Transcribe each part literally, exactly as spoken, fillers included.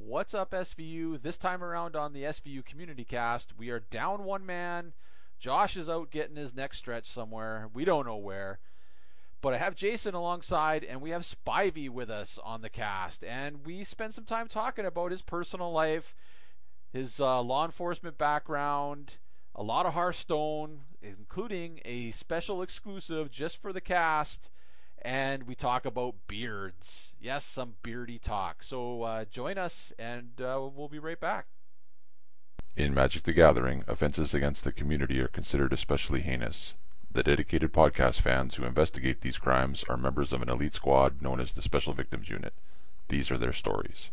What's up, S V U? This time around on the S V U Community Cast, we are down one man. Josh is out getting his neck stretched somewhere. We don't know where. But I have Jason alongside, and we have Spivey with us on the cast. And we spend some time talking about his personal life, his uh, law enforcement background, a lot of Hearthstone, including a special exclusive just for the cast. And we talk about beards. Yes, some beardy talk. So uh, join us, and uh, we'll be right back. In Magic the Gathering, offenses against the community are considered especially heinous. The dedicated podcast fans who investigate these crimes are members of an elite squad known as the Special Victims Unit. These are their stories.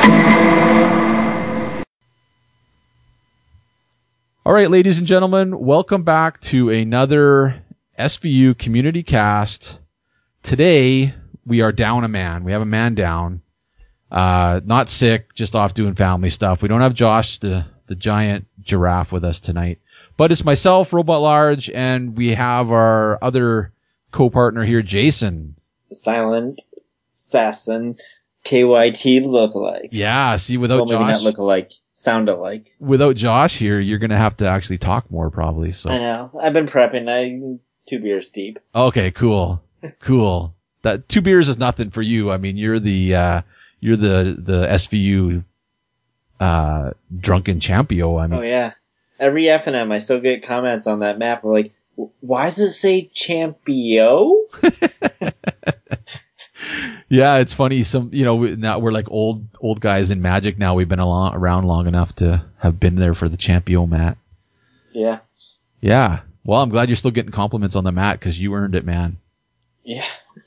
All right, ladies and gentlemen, welcome back to another S V U Community Cast. Today, we are down a man. We have a man down. Uh, not sick, just off doing family stuff. We don't have Josh, the, the giant giraffe, with us tonight. But it's myself, Robot Large, and we have our other co-partner here, Jason. Silent assassin, K Y T lookalike. Yeah, see, without well, maybe Josh... not lookalike, sound alike. Without Josh here, you're going to have to actually talk more, probably. So I know. I've been prepping. I'm two beers deep. Okay, cool. Cool. That two beers is nothing for you. I mean, you're the uh, you're the the S V U uh, drunken champio. I mean, oh yeah. Every F and M, I still get comments on that map. We're like, why does it say champio? Yeah, it's funny. Some you know we, now we're like old old guys in Magic. Now we've been along, around long enough to have been there for the champio mat. Yeah. Yeah. Well, I'm glad you're still getting compliments on the mat because you earned it, man. Yeah.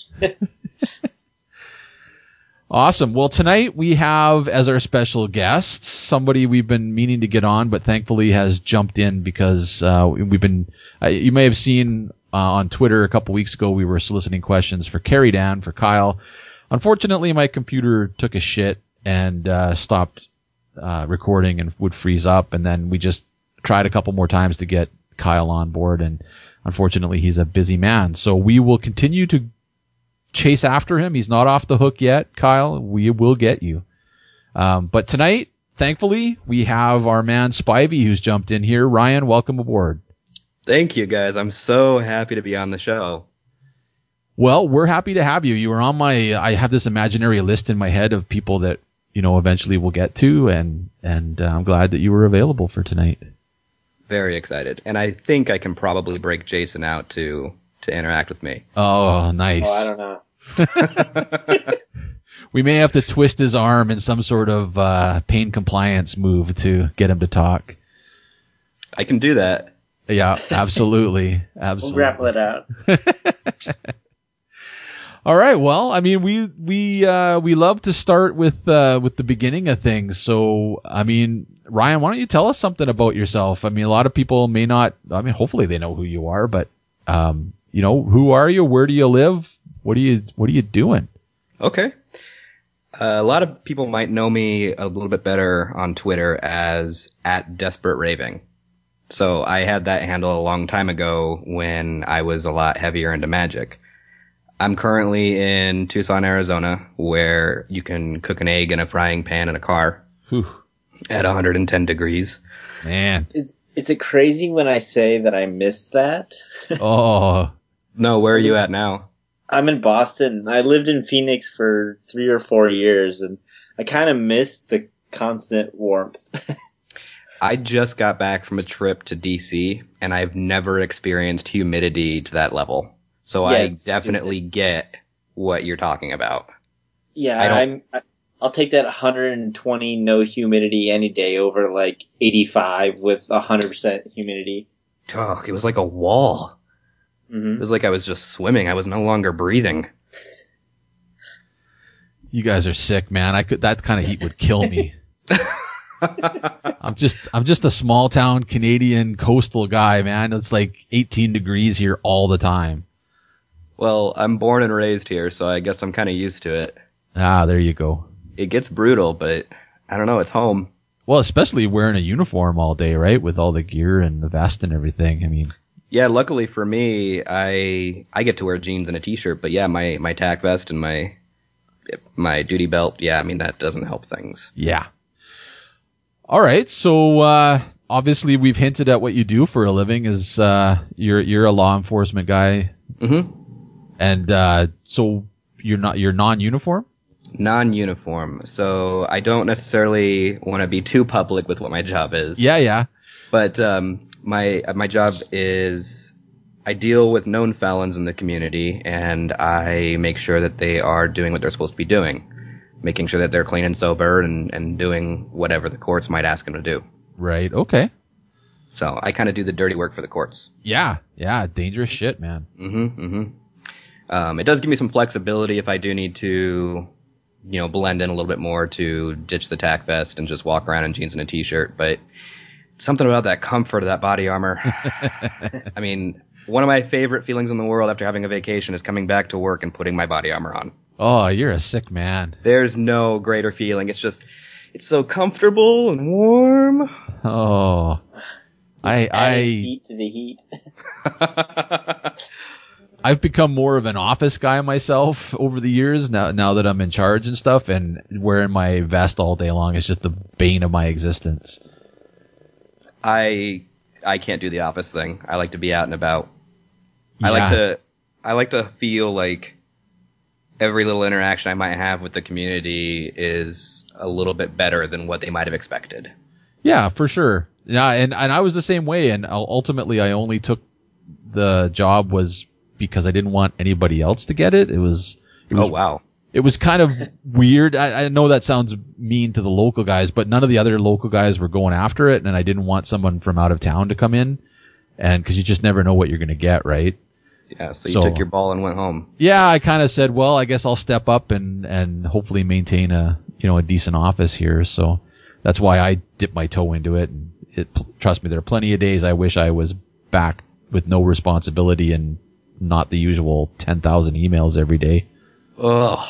Awesome. Well, tonight we have as our special guest somebody we've been meaning to get on, but thankfully has jumped in because uh, we've been. Uh, you may have seen uh, on Twitter a couple weeks ago we were soliciting questions for Carrie Dan for Kyle. Unfortunately, my computer took a shit and uh, stopped uh, recording and would freeze up, and then we just tried a couple more times to get Kyle on board, and unfortunately he's a busy man. So we will continue to chase after him. He's not off the hook yet, Kyle. We will get you. Um, but tonight, thankfully, we have our man Spivey who's jumped in here. Ryan, welcome aboard. Thank you, guys. I'm so happy to be on the show. Well, we're happy to have you. You were on my, I have this imaginary list in my head of people that, you know, eventually we'll get to, and, and uh, I'm glad that you were available for tonight. Very excited. And I think I can probably break Jason out to to interact with me. Oh, nice. Oh, I don't know. We may have to twist his arm in some sort of uh, pain compliance move to get him to talk. I can do that. Yeah, absolutely. Absolutely. We'll grapple it out. All right. Well, I mean, we we uh, we love to start with uh, with the beginning of things. So, I mean, Ryan, why don't you tell us something about yourself? I mean, a lot of people may not. I mean, hopefully they know who you are, but um, you know, who are you? Where do you live? What are you What are you doing? Okay. Uh, a lot of people might know me a little bit better on Twitter as at Desperate Raving. So I had that handle a long time ago when I was a lot heavier into Magic. I'm currently in Tucson, Arizona, where you can cook an egg in a frying pan in a car Whew. at one hundred ten degrees. Man. Is is it crazy when I say that I miss that? Oh. No, where are you at now? I'm in Boston. I lived in Phoenix for three or four years, and I kind of miss the constant warmth. I just got back from a trip to D C, and I've never experienced humidity to that level. So Yeah, I it's definitely stupid. get what you're talking about. Yeah, I don't- I'm. I, I'll take that one hundred twenty no humidity any day over like eighty-five with one hundred percent humidity. Oh, it was like a wall. Mm-hmm. It was like I was just swimming. I was no longer breathing. You guys are sick, man. I could that kind of heat would kill me. I'm just I'm just a small town Canadian coastal guy, man. It's like eighteen degrees here all the time. Well, I'm born and raised here, so I guess I'm kind of used to it. Ah, there you go. It gets brutal, but I don't know. It's home. Well, especially wearing a uniform all day, right? With all the gear and the vest and everything. I mean, Yeah, luckily for me, I I get to wear jeans and a t-shirt, but yeah, my my tack vest and my my duty belt, yeah, I mean, that doesn't help things. Yeah. All right. So, uh, obviously we've hinted at what you do for a living is, uh, you're, you're a law enforcement guy. Mm-hmm. And, uh, so you're not, you're non-uniform? Non-uniform. So I don't necessarily want to be too public with what my job is. Yeah, yeah. But, um, my, my job is I deal with known felons in the community, and I make sure that they are doing what they're supposed to be doing. Making sure that they're clean and sober and, and doing whatever the courts might ask them to do. Right. Okay. So I kind of do the dirty work for the courts. Yeah. Yeah. Dangerous shit, man. Mm-hmm. Mm-hmm. Um, it does give me some flexibility if I do need to, you know, blend in a little bit more to ditch the tack vest and just walk around in jeans and a t-shirt. But something about that comfort of that body armor. I mean, one of my favorite feelings in the world after having a vacation is coming back to work and putting my body armor on. Oh, you're a sick man. There's no greater feeling. It's just, it's so comfortable and warm. Oh, I, I, heat to the heat. I've become more of an office guy myself over the years now, now that I'm in charge and stuff, and wearing my vest all day long is just the bane of my existence. I, I can't do the office thing. I like to be out and about. Yeah. I like to, I like to feel like every little interaction I might have with the community is a little bit better than what they might have expected. Yeah, for sure. Yeah, and, and I was the same way, and ultimately I only took the job was because I didn't want anybody else to get it. It was, it was oh, wow. It was kind of weird. I, I know that sounds mean to the local guys, but none of the other local guys were going after it, and I didn't want someone from out of town to come in, and because you just never know what you're going to get, right? Yeah, so you So- took your ball and went home. Yeah, I kind of said, well, I guess I'll step up and, and hopefully maintain a, you know, a decent office here. So that's why I dipped my toe into it. And it, trust me, there are plenty of days I wish I was back with no responsibility and not the usual ten thousand emails every day. Ugh.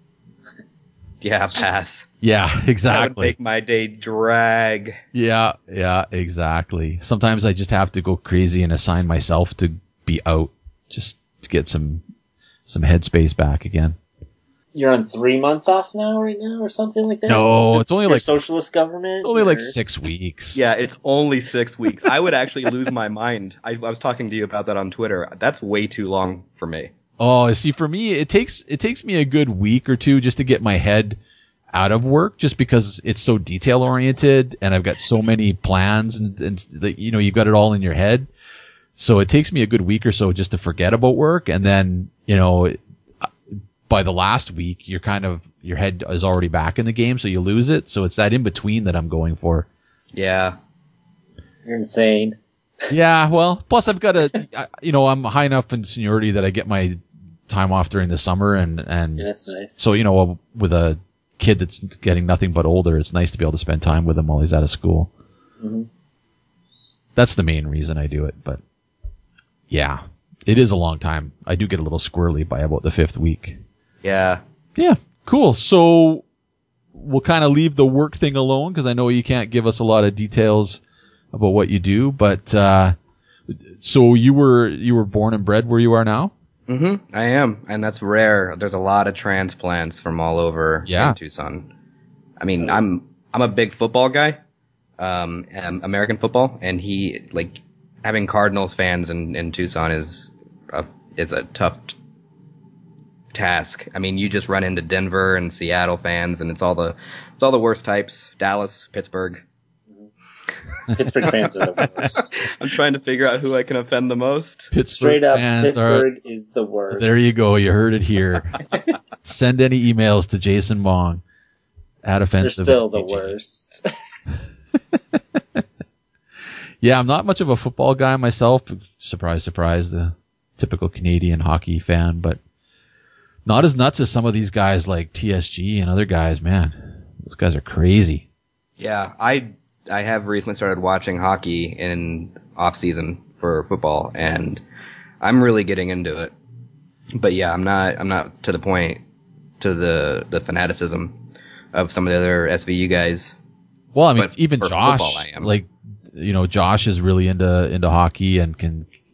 Yeah, pass. Yeah, That would exactly. make my day drag. Yeah, yeah, exactly. Sometimes I just have to go crazy and assign myself to be out just to get some, some headspace back again. You're on three months off now, right now, or something like that? No, it's only Your like, socialist government? it's only like or- six weeks. Yeah, it's only six weeks. I would actually lose my mind. I, I was talking to you about that on Twitter. That's way too long for me. Oh, see, for me, it takes it takes me a good week or two just to get my head out of work, just because it's so detail oriented and I've got so many plans and, and the, you know, you've got it all in your head. So it takes me a good week or so just to forget about work, and then, you know, by the last week, you're kind of your head is already back in the game, so you lose it. So it's that in between that I'm going for. Yeah. You're insane. Yeah, well, plus I've got a, I- you know, I'm high enough in seniority that I get my time off during the summer, and and Yeah, that's nice. so, you know, with a kid that's getting nothing but older, it's nice to be able to spend time with him while he's out of school. hmm That's the main reason I do it, but yeah, it is a long time. I do get a little squirrely by about the fifth week. Yeah. Yeah, cool. So we'll kind of leave the work thing alone because I know you can't give us a lot of details about what you do, but uh so you were you were born and bred where you are now? Mm-hmm. I am, and that's rare. There's a lot of transplants from all over Yeah. in Tucson. I mean, I'm I'm a big football guy, um, um, American football, and he like having Cardinals fans in, in Tucson is a, is a tough t- task. I mean, you just run into Denver and Seattle fans, and it's all the it's all the worst types. Dallas, Pittsburgh. Pittsburgh fans are the worst. I'm trying to figure out who I can offend the most. Pittsburgh Straight up, fans Pittsburgh is the worst. Are, there you go. You heard it here. Send any emails to Jason Mong at They're offensive. still the A G. worst. Yeah, I'm not much of a football guy myself. Surprise, surprise, the typical Canadian hockey fan, but not as nuts as some of these guys like T S G and other guys, man. Those guys are crazy. Yeah, I I have recently started watching hockey in off season for football, and I'm really getting into it. But yeah, I'm not I'm not to the point to the the fanaticism of some of the other S V U guys. Well, I mean, But even for Josh, football, I am. like, you know, Josh is really into into hockey and can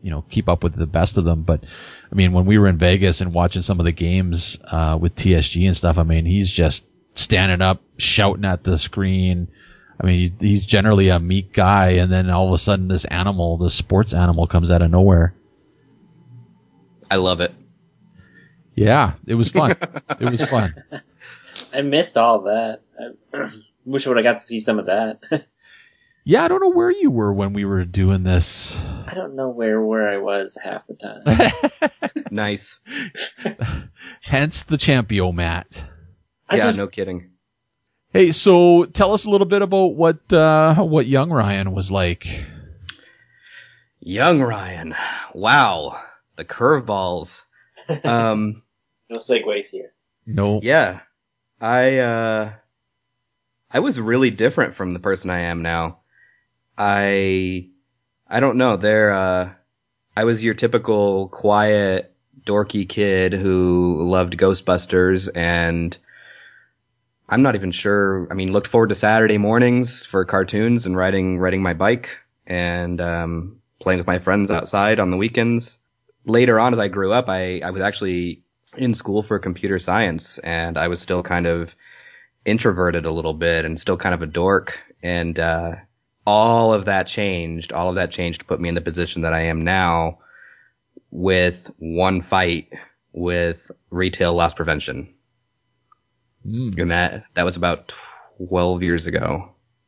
you know, keep up with the best of them. But I mean, when we were in Vegas and watching some of the games uh, with T S G and stuff, I mean, he's just standing up, shouting at the screen. I mean, he, he's generally a meek guy, and then all of a sudden, this animal, this sports animal, comes out of nowhere. I love it. Yeah, it was fun. It was fun. I missed all that. I wish I would have got to see some of that. Yeah, I don't know where you were when we were doing this. I don't know where where I was half the time. Nice. Hence the Champio Matt. I yeah, just, no kidding. Hey, so tell us a little bit about what uh, what young Ryan was like. Young Ryan. Wow. The curveballs. Um, no segues here. No. yeah. I, uh, I was really different from the person I am now. I, I don't know. There, uh, I was your typical quiet, dorky kid who loved Ghostbusters, and I'm not even sure. I mean, looked forward to Saturday mornings for cartoons and riding, riding my bike and, um, playing with my friends outside on the weekends. Later on, as I grew up, I, I was actually in school for computer science, and I was still kind of introverted a little bit and still kind of a dork. And, uh, all of that changed. All of that changed to put me in the position that I am now with one fight with retail loss prevention. Mm. And that, that was about twelve years ago.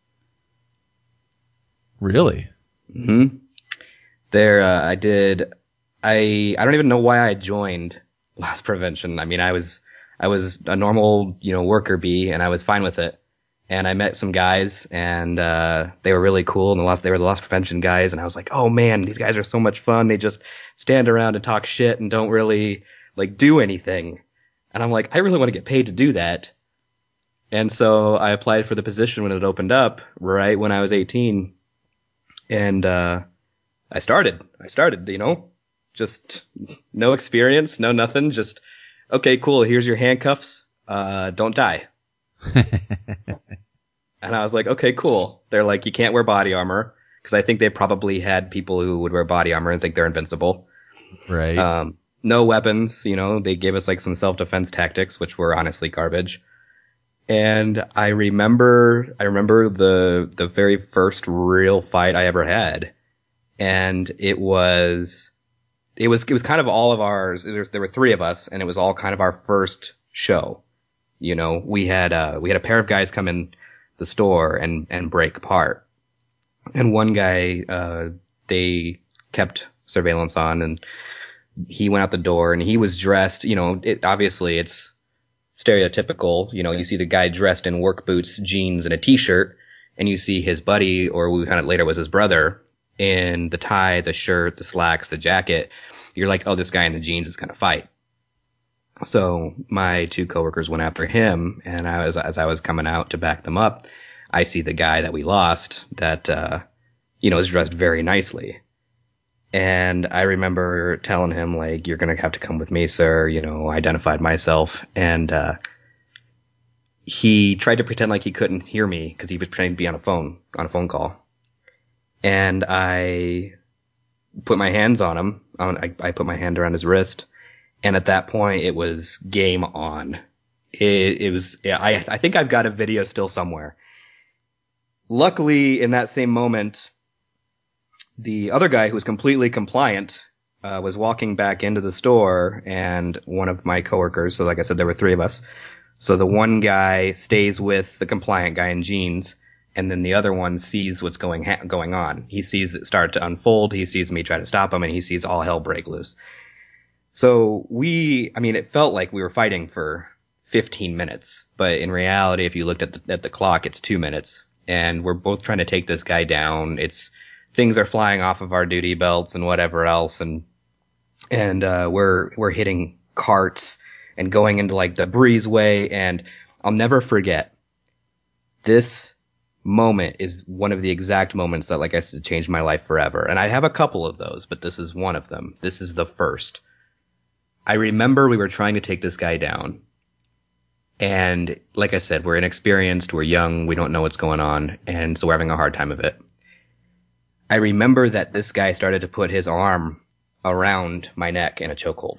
Really? Mm-hmm. There, uh, I did, I, I don't even know why I joined loss prevention. I mean, I was, I was a normal, you know, worker bee, and I was fine with it. And I met some guys, and, uh, they were really cool, and the loss, they were the loss prevention guys, and I was like, oh man, these guys are so much fun. They just stand around and talk shit and don't really, like, do anything. And I'm like, I really want to get paid to do that. And so I applied for the position when it opened up, right when I was eighteen. And, uh, I started, I started, you know, just no experience, no nothing, just, okay, cool, here's your handcuffs, uh, don't die. And I was like, okay, cool. They're like, you can't wear body armor, because I think they probably had people who would wear body armor and think they're invincible. Right. Um, no weapons, you know, they gave us like some self-defense tactics, which were honestly garbage. And I remember, I remember the, the very first real fight I ever had. And it was, it was, it was kind of all of ours. There, there were three of us, and it was all kind of our first show. You know, we had, uh, we had a pair of guys come in the store and, and break apart. And one guy, uh, they kept surveillance on, and he went out the door, and he was dressed, you know, it, obviously it's stereotypical. You know, you see the guy dressed in work boots, jeans, and a t-shirt, and you see his buddy, or we found out later was his brother, in the tie, the shirt, the slacks, the jacket. You're like, oh, this guy in the jeans is gonna fight. So my two coworkers went after him, and I was, as I was coming out to back them up, I see the guy that we lost that, uh, you know, is dressed very nicely. And I remember telling him, like, you're gonna have to come with me, sir, you know, identified myself. And, uh, he tried to pretend like he couldn't hear me, because he was pretending to be on a phone, on a phone call. And I put my hands on him, on, I, I put my hand around his wrist. And at that point, it was game on. It, it was, yeah, I, I think I've got a video still somewhere. Luckily, in that same moment, the other guy who was completely compliant, uh, was walking back into the store, and one of my coworkers, so like I said, there were three of us. So the one guy stays with the compliant guy in jeans, and then the other one sees what's going, ha- going on. He sees it start to unfold, he sees me try to stop him, and he sees all hell break loose. So we, I mean, it felt like we were fighting for fifteen minutes, but in reality, if you looked at the, at the clock, it's two minutes, and we're both trying to take this guy down. It's, things are flying off of our duty belts and whatever else, and, and, uh, we're, we're hitting carts and going into like the breezeway, and I'll never forget, this moment is one of the exact moments that, like I said, changed my life forever. And I have a couple of those, but this is one of them. This is the first. I remember we were trying to take this guy down, and like I said, we're inexperienced, we're young, we don't know what's going on, and so we're having a hard time of it. I remember that this guy started to put his arm around my neck in a chokehold.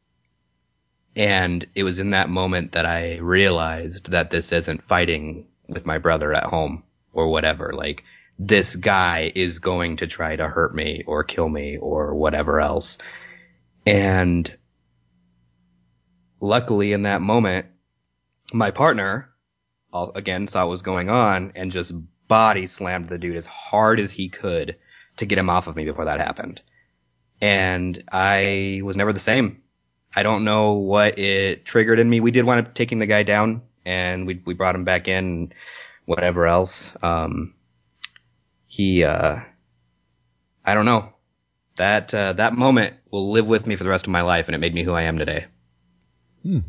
And it was in that moment that I realized that this isn't fighting with my brother at home or whatever. Like, this guy is going to try to hurt me or kill me or whatever else. And luckily in that moment, my partner, again, saw what was going on and just body slammed the dude as hard as he could to get him off of me before that happened. And I was never the same. I don't know what it triggered in me. We did wind up taking the guy down, and we we brought him back in, and whatever else. Um, he, uh, I don't know. That uh, that moment will live with me for the rest of my life, and it made me who I am today. Hmm.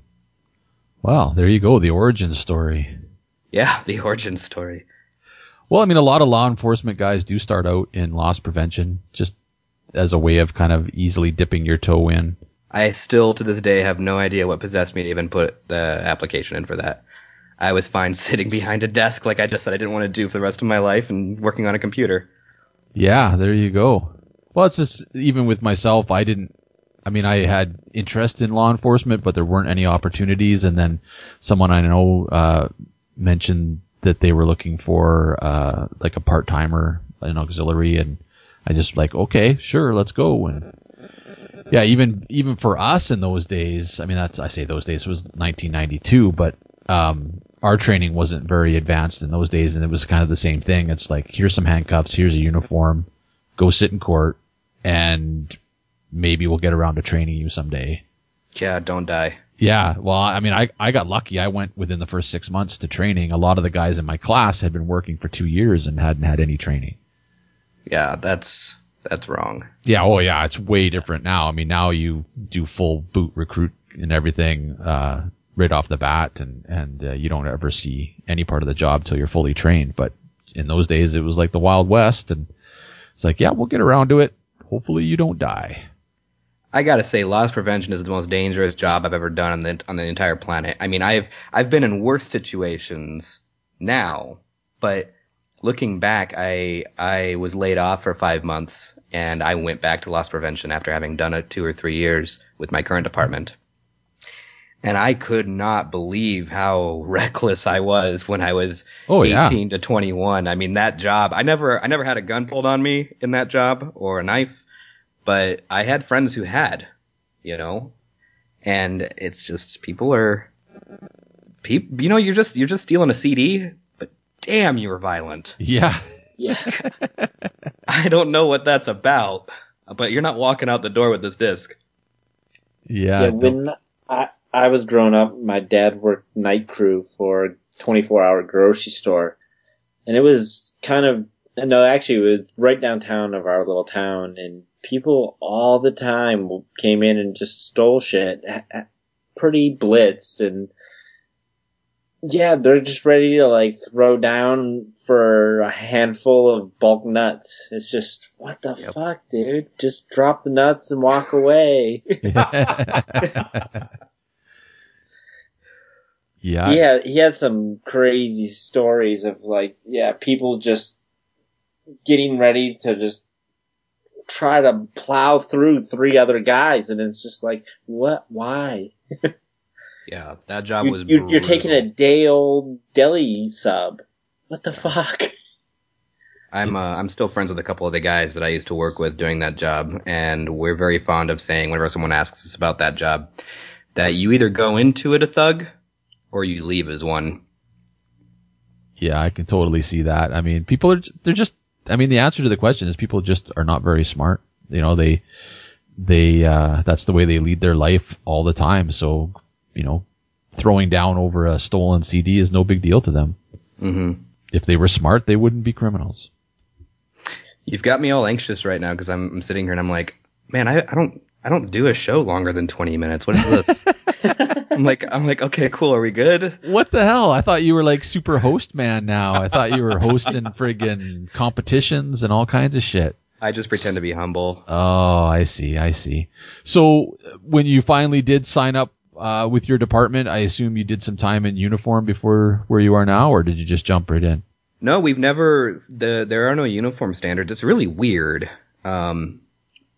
Wow, there you go, the origin story. Yeah, the origin story. Well, I mean, a lot of law enforcement guys do start out in loss prevention, just as a way of kind of easily dipping your toe in. I still, to this day, have no idea what possessed me to even put the application in for that. I was fine sitting behind a desk like I just said I didn't want to do for the rest of my life and working on a computer. Yeah, there you go. Well, it's just, even with myself, I didn't, I mean, I had interest in law enforcement, but there weren't any opportunities. And then someone I know uh, mentioned that they were looking for uh, like a part-timer, an auxiliary, and I just like, okay, sure, let's go. And yeah, even even for us in those days, I mean, that's I say those days, it was nineteen ninety-two, but um, our training wasn't very advanced in those days, and it was kind of the same thing. It's like, here's some handcuffs, here's a uniform, go sit in court, and maybe we'll get around to training you someday. Yeah, don't die. Yeah, well, I mean, I, I got lucky. I went within the first six months to training. A lot of the guys in my class had been working for two years and hadn't had any training. Yeah, that's that's wrong. Yeah, oh yeah, it's way different now. I mean, now you do full boot recruit and everything uh, right off the bat, and, and uh, you don't ever see any part of the job till you're fully trained. But in those days, it was like the Wild West, and it's like, yeah, we'll get around to it. Hopefully you don't die. I gotta say, loss prevention is the most dangerous job I've ever done on the on the entire planet. I mean, I've I've been in worse situations now, but looking back, I I was laid off for five months, and I went back to loss prevention after having done it two or three years with my current department. And I could not believe how reckless I was when I was oh, yeah. eighteen to twenty-one. I mean, that job, I never I never had a gun pulled on me in that job or a knife. But I had friends who had, you know, and it's just, people are, people, you know, you're just, you're just stealing a C D, but damn, you were violent. Yeah. Yeah. I don't know what that's about, but you're not walking out the door with this disc. Yeah. yeah when I, I was growing up, my dad worked night crew for a twenty-four hour grocery store, and it was kind of, no, actually it was right downtown of our little town, and people all the time came in and just stole shit, pretty blitzed, and yeah, they're just ready to like throw down for a handful of bulk nuts. It's just, what the yep. fuck, dude? Just drop the nuts and walk away. Yeah. Yeah, he had some crazy stories of like, yeah, people just getting ready to just try to plow through three other guys, and it's just like, what? Why? Yeah, that job you, was you're, you're taking a day-old deli sub. What the fuck? I'm uh, I'm still friends with a couple of the guys that I used to work with doing that job, and we're very fond of saying, whenever someone asks us about that job, that you either go into it a thug or you leave as one. Yeah, I can totally see that. I mean, people are, they're just, I mean, the answer to the question is people just are not very smart. You know, they, they, uh, that's the way they lead their life all the time. So, you know, throwing down over a stolen C D is no big deal to them. Mm-hmm. If they were smart, they wouldn't be criminals. You've got me all anxious right now because I'm, I'm sitting here and I'm like, man, I, I don't, I don't do a show longer than twenty minutes. What is this? I'm like, I'm like, okay, cool. Are we good? What the hell? I thought you were like super host man now. I thought you were hosting friggin' competitions and all kinds of shit. I just pretend to be humble. Oh, I see. I see. So when you finally did sign up uh, with your department, I assume you did some time in uniform before where you are now, or did you just jump right in? No, we've never, the, there are no uniform standards. It's really weird. Um,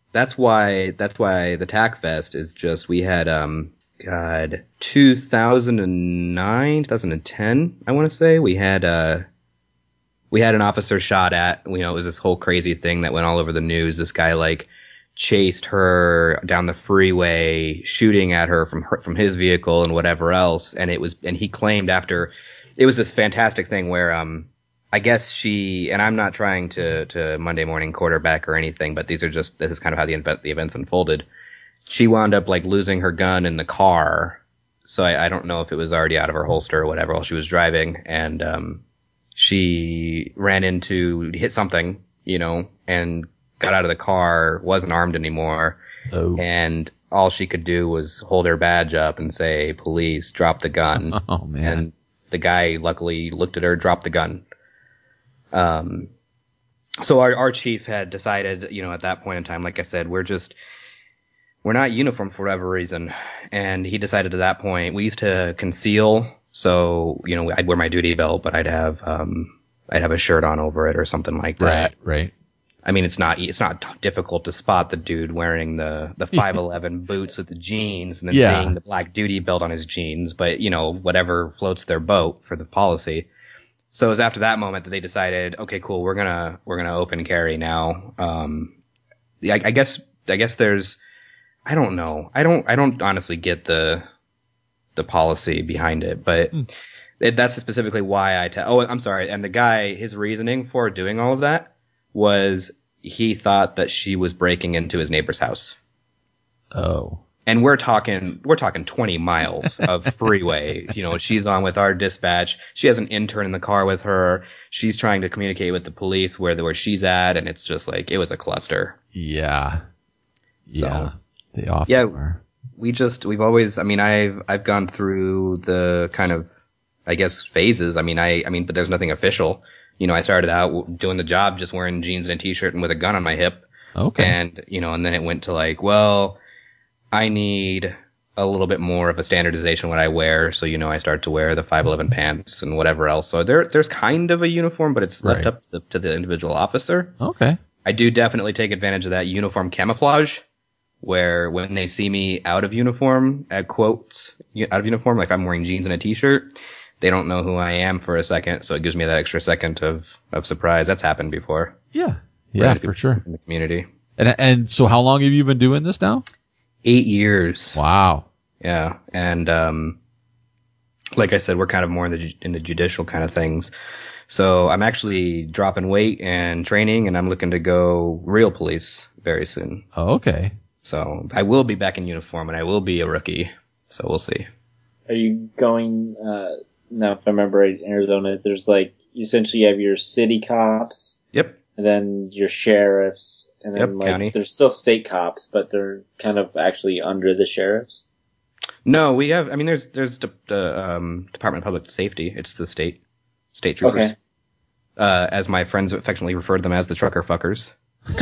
that's why that's why the TAC Fest is just we had um God two thousand nine, two thousand ten I want to say we had uh we had an officer shot at. You know, it was this whole crazy thing that went all over the news. This guy like chased her down the freeway, shooting at her from her, from his vehicle and whatever else. And it was, and he claimed after, it was this fantastic thing where, um, I guess she, and I'm not trying to, to Monday morning quarterback or anything, but these are just, this is kind of how the, the events unfolded. She wound up like losing her gun in the car. So I, I don't know if it was already out of her holster or whatever while she was driving. And, um, she ran into, hit something, you know, and got out of the car, wasn't armed anymore, oh. and all she could do was hold her badge up and say, police, drop the gun. Oh, man. And the guy luckily looked at her, dropped the gun. Um, so our, our chief had decided, you know, at that point in time, like I said, we're just, we're not uniform for whatever reason. And he decided at that point, we used to conceal. So, you know, I'd wear my duty belt, but I'd have, um, I'd have a shirt on over it or something like that. Right, right. I mean, it's not, it's not difficult to spot the dude wearing the, the five eleven boots with the jeans and then yeah. seeing the black duty belt on his jeans, but, you know, whatever floats their boat for the policy. So it was after that moment that they decided, okay, cool, we're gonna, we're gonna open carry now. Um, I, I guess, I guess there's, I don't know. I don't, I don't honestly get the, the policy behind it, but mm. it, that's specifically why I tell, oh, I'm sorry. And the guy, his reasoning for doing all of that was he thought that she was breaking into his neighbor's house. Oh. And we're talking, we're talking twenty miles of freeway. You know, she's on with our dispatch. She has an intern in the car with her. She's trying to communicate with the police where, where she's at. And it's just like, it was a cluster. Yeah. Yeah. So, they often yeah, are. We just, we've always, I mean, I've, I've gone through the kind of, I guess, phases. I mean, I, I mean, but there's nothing official. You know, I started out doing the job just wearing jeans and a t-shirt and with a gun on my hip. Okay. And, you know, and then it went to like, well, I need a little bit more of a standardization what I wear. So, you know, I start to wear the five eleven pants and whatever else. So there, there's kind of a uniform, but it's left right. up to the, to the individual officer. Okay. I do definitely take advantage of that uniform camouflage where when they see me out of uniform, at quotes, out of uniform, like I'm wearing jeans and a t-shirt, they don't know who I am for a second, so it gives me that extra second of, of surprise. That's happened before. Yeah. Yeah, right, for sure. In the community. And and so how long have you been doing this now? Eight years. Wow. Yeah. And, um, like I said, we're kind of more in the, in the judicial kind of things. So I'm actually dropping weight and training, and I'm looking to go real police very soon. Oh, okay. So I will be back in uniform, and I will be a rookie. So we'll see. Are you going, uh, now, if I remember right, in Arizona, there's like, you essentially have your city cops. Yep. And then your sheriffs. And then yep, like, county. There's still state cops, but they're kind of actually under the sheriffs. No, we have, I mean, there's, there's the, the um, Department of Public Safety. It's the state, state troopers. Okay. Uh, as my friends affectionately refer to them as the trucker fuckers.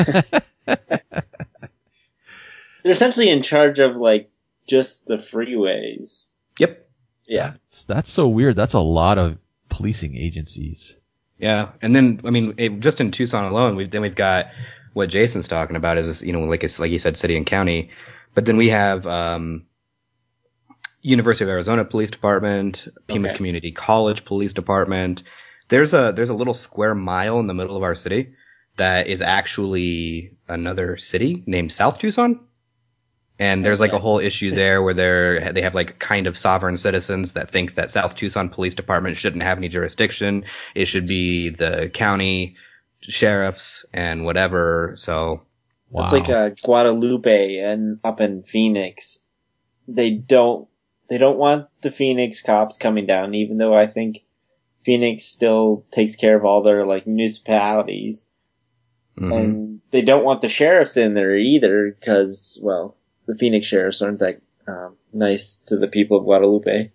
They're essentially in charge of like just the freeways. Yep. Yeah. That's, that's so weird. That's a lot of policing agencies. Yeah. And then, I mean, it, just in Tucson alone, we've, then we've got what Jason's talking about is, you know, like, it's, like he said, city and county. But then we have, um, University of Arizona Police Department, Pima okay. Community College Police Department. There's a, there's a little square mile in the middle of our city that is actually another city named South Tucson. And there's like a whole issue there where they're, they have like kind of sovereign citizens that think that South Tucson Police Department shouldn't have any jurisdiction. It should be the county sheriffs and whatever. So. Wow. It's like uh, Guadalupe and up in Phoenix. They don't, they don't want the Phoenix cops coming down, even though I think Phoenix still takes care of all their like municipalities. Mm-hmm. And they don't want the sheriffs in there either because, well, the Phoenix sheriffs aren't that um, nice to the people of Guadalupe.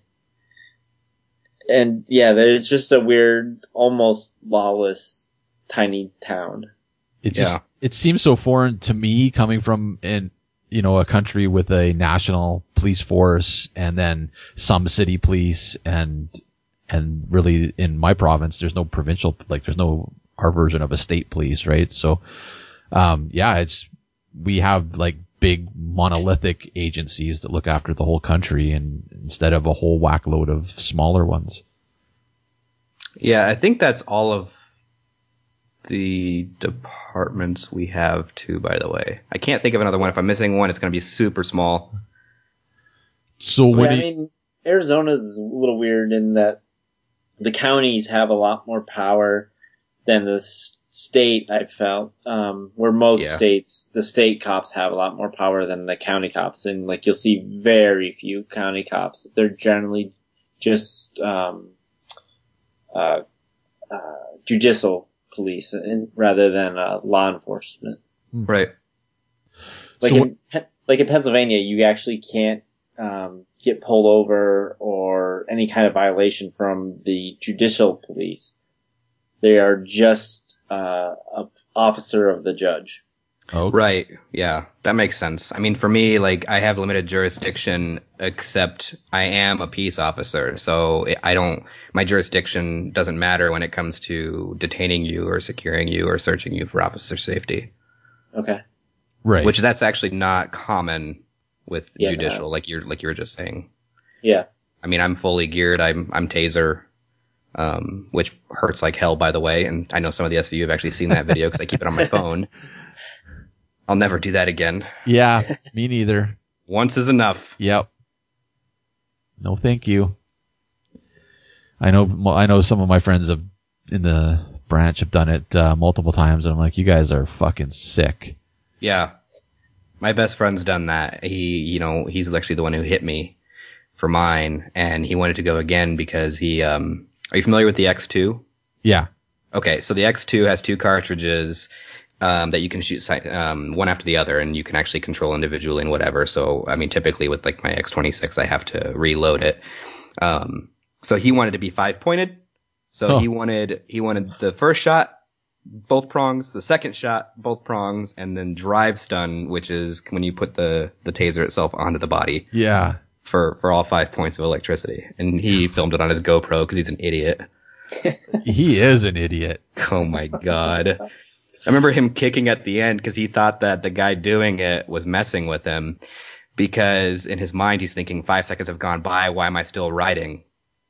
And yeah, it's just a weird, almost lawless, tiny town. It just, yeah. It seems so foreign to me coming from in, you know, a country with a national police force and then some city police and, and really in my province, there's no provincial, like there's no, our version of a state police, right? So, um, yeah, it's we have like big monolithic agencies that look after the whole country, and instead of a whole whack load of smaller ones. Yeah, I think that's all of the departments we have too, by the way. I can't think of another one. If I'm missing one, it's going to be super small. So Yeah, when I you, mean, Arizona's a little weird in that the counties have a lot more power than the s- state, I felt, um, where most Yeah. states, the state cops have a lot more power than the county cops. And like, you'll see very few county cops. They're generally just, um, uh, uh, judicial police and, rather than, uh, law enforcement. Right. Like So in, Pe- like in Pennsylvania, you actually can't, um, get pulled over or any kind of violation from the judicial police. They are just, uh, a officer of the judge. oh, Right. Yeah, that makes sense. I mean, for me, like, I have limited jurisdiction, except I am a peace officer, so I don't, my jurisdiction doesn't matter when it comes to detaining you or securing you or searching you for officer safety. Okay. right. Which that's actually not common with Yeah, judicial, no. like you're, like you were just saying. Yeah. I mean, I'm fully geared. I'm, I'm taser, um, which hurts like hell, by the way. And I know some of the S V U have actually seen that video because I keep it on my phone. I'll never do that again. Yeah, me neither. Once is enough. Yep. No, thank you. I know, I know some of my friends have, in the branch have done it uh, multiple times, and I'm like, you guys are fucking sick. Yeah. My best friend's done that. He, you know, he's actually the one who hit me for mine, and he wanted to go again because he, um, are you familiar with the X two? Yeah. Okay, so the X two has two cartridges, um, that you can shoot, si- um, one after the other, and you can actually control individually and whatever. So, I mean, typically with like my X twenty-six, I have to reload it. Um, so he wanted to be five pointed. So Oh. he wanted, he wanted the first shot, both prongs, the second shot, both prongs, and then drive stun, which is when you put the, the taser itself onto the body Yeah. for, for all five points of electricity. And he filmed it on his GoPro because he's an idiot. He is an idiot. Oh my god. I remember him kicking at the end because he thought that the guy doing it was messing with him, because in his mind he's thinking five seconds have gone by, why am I still riding?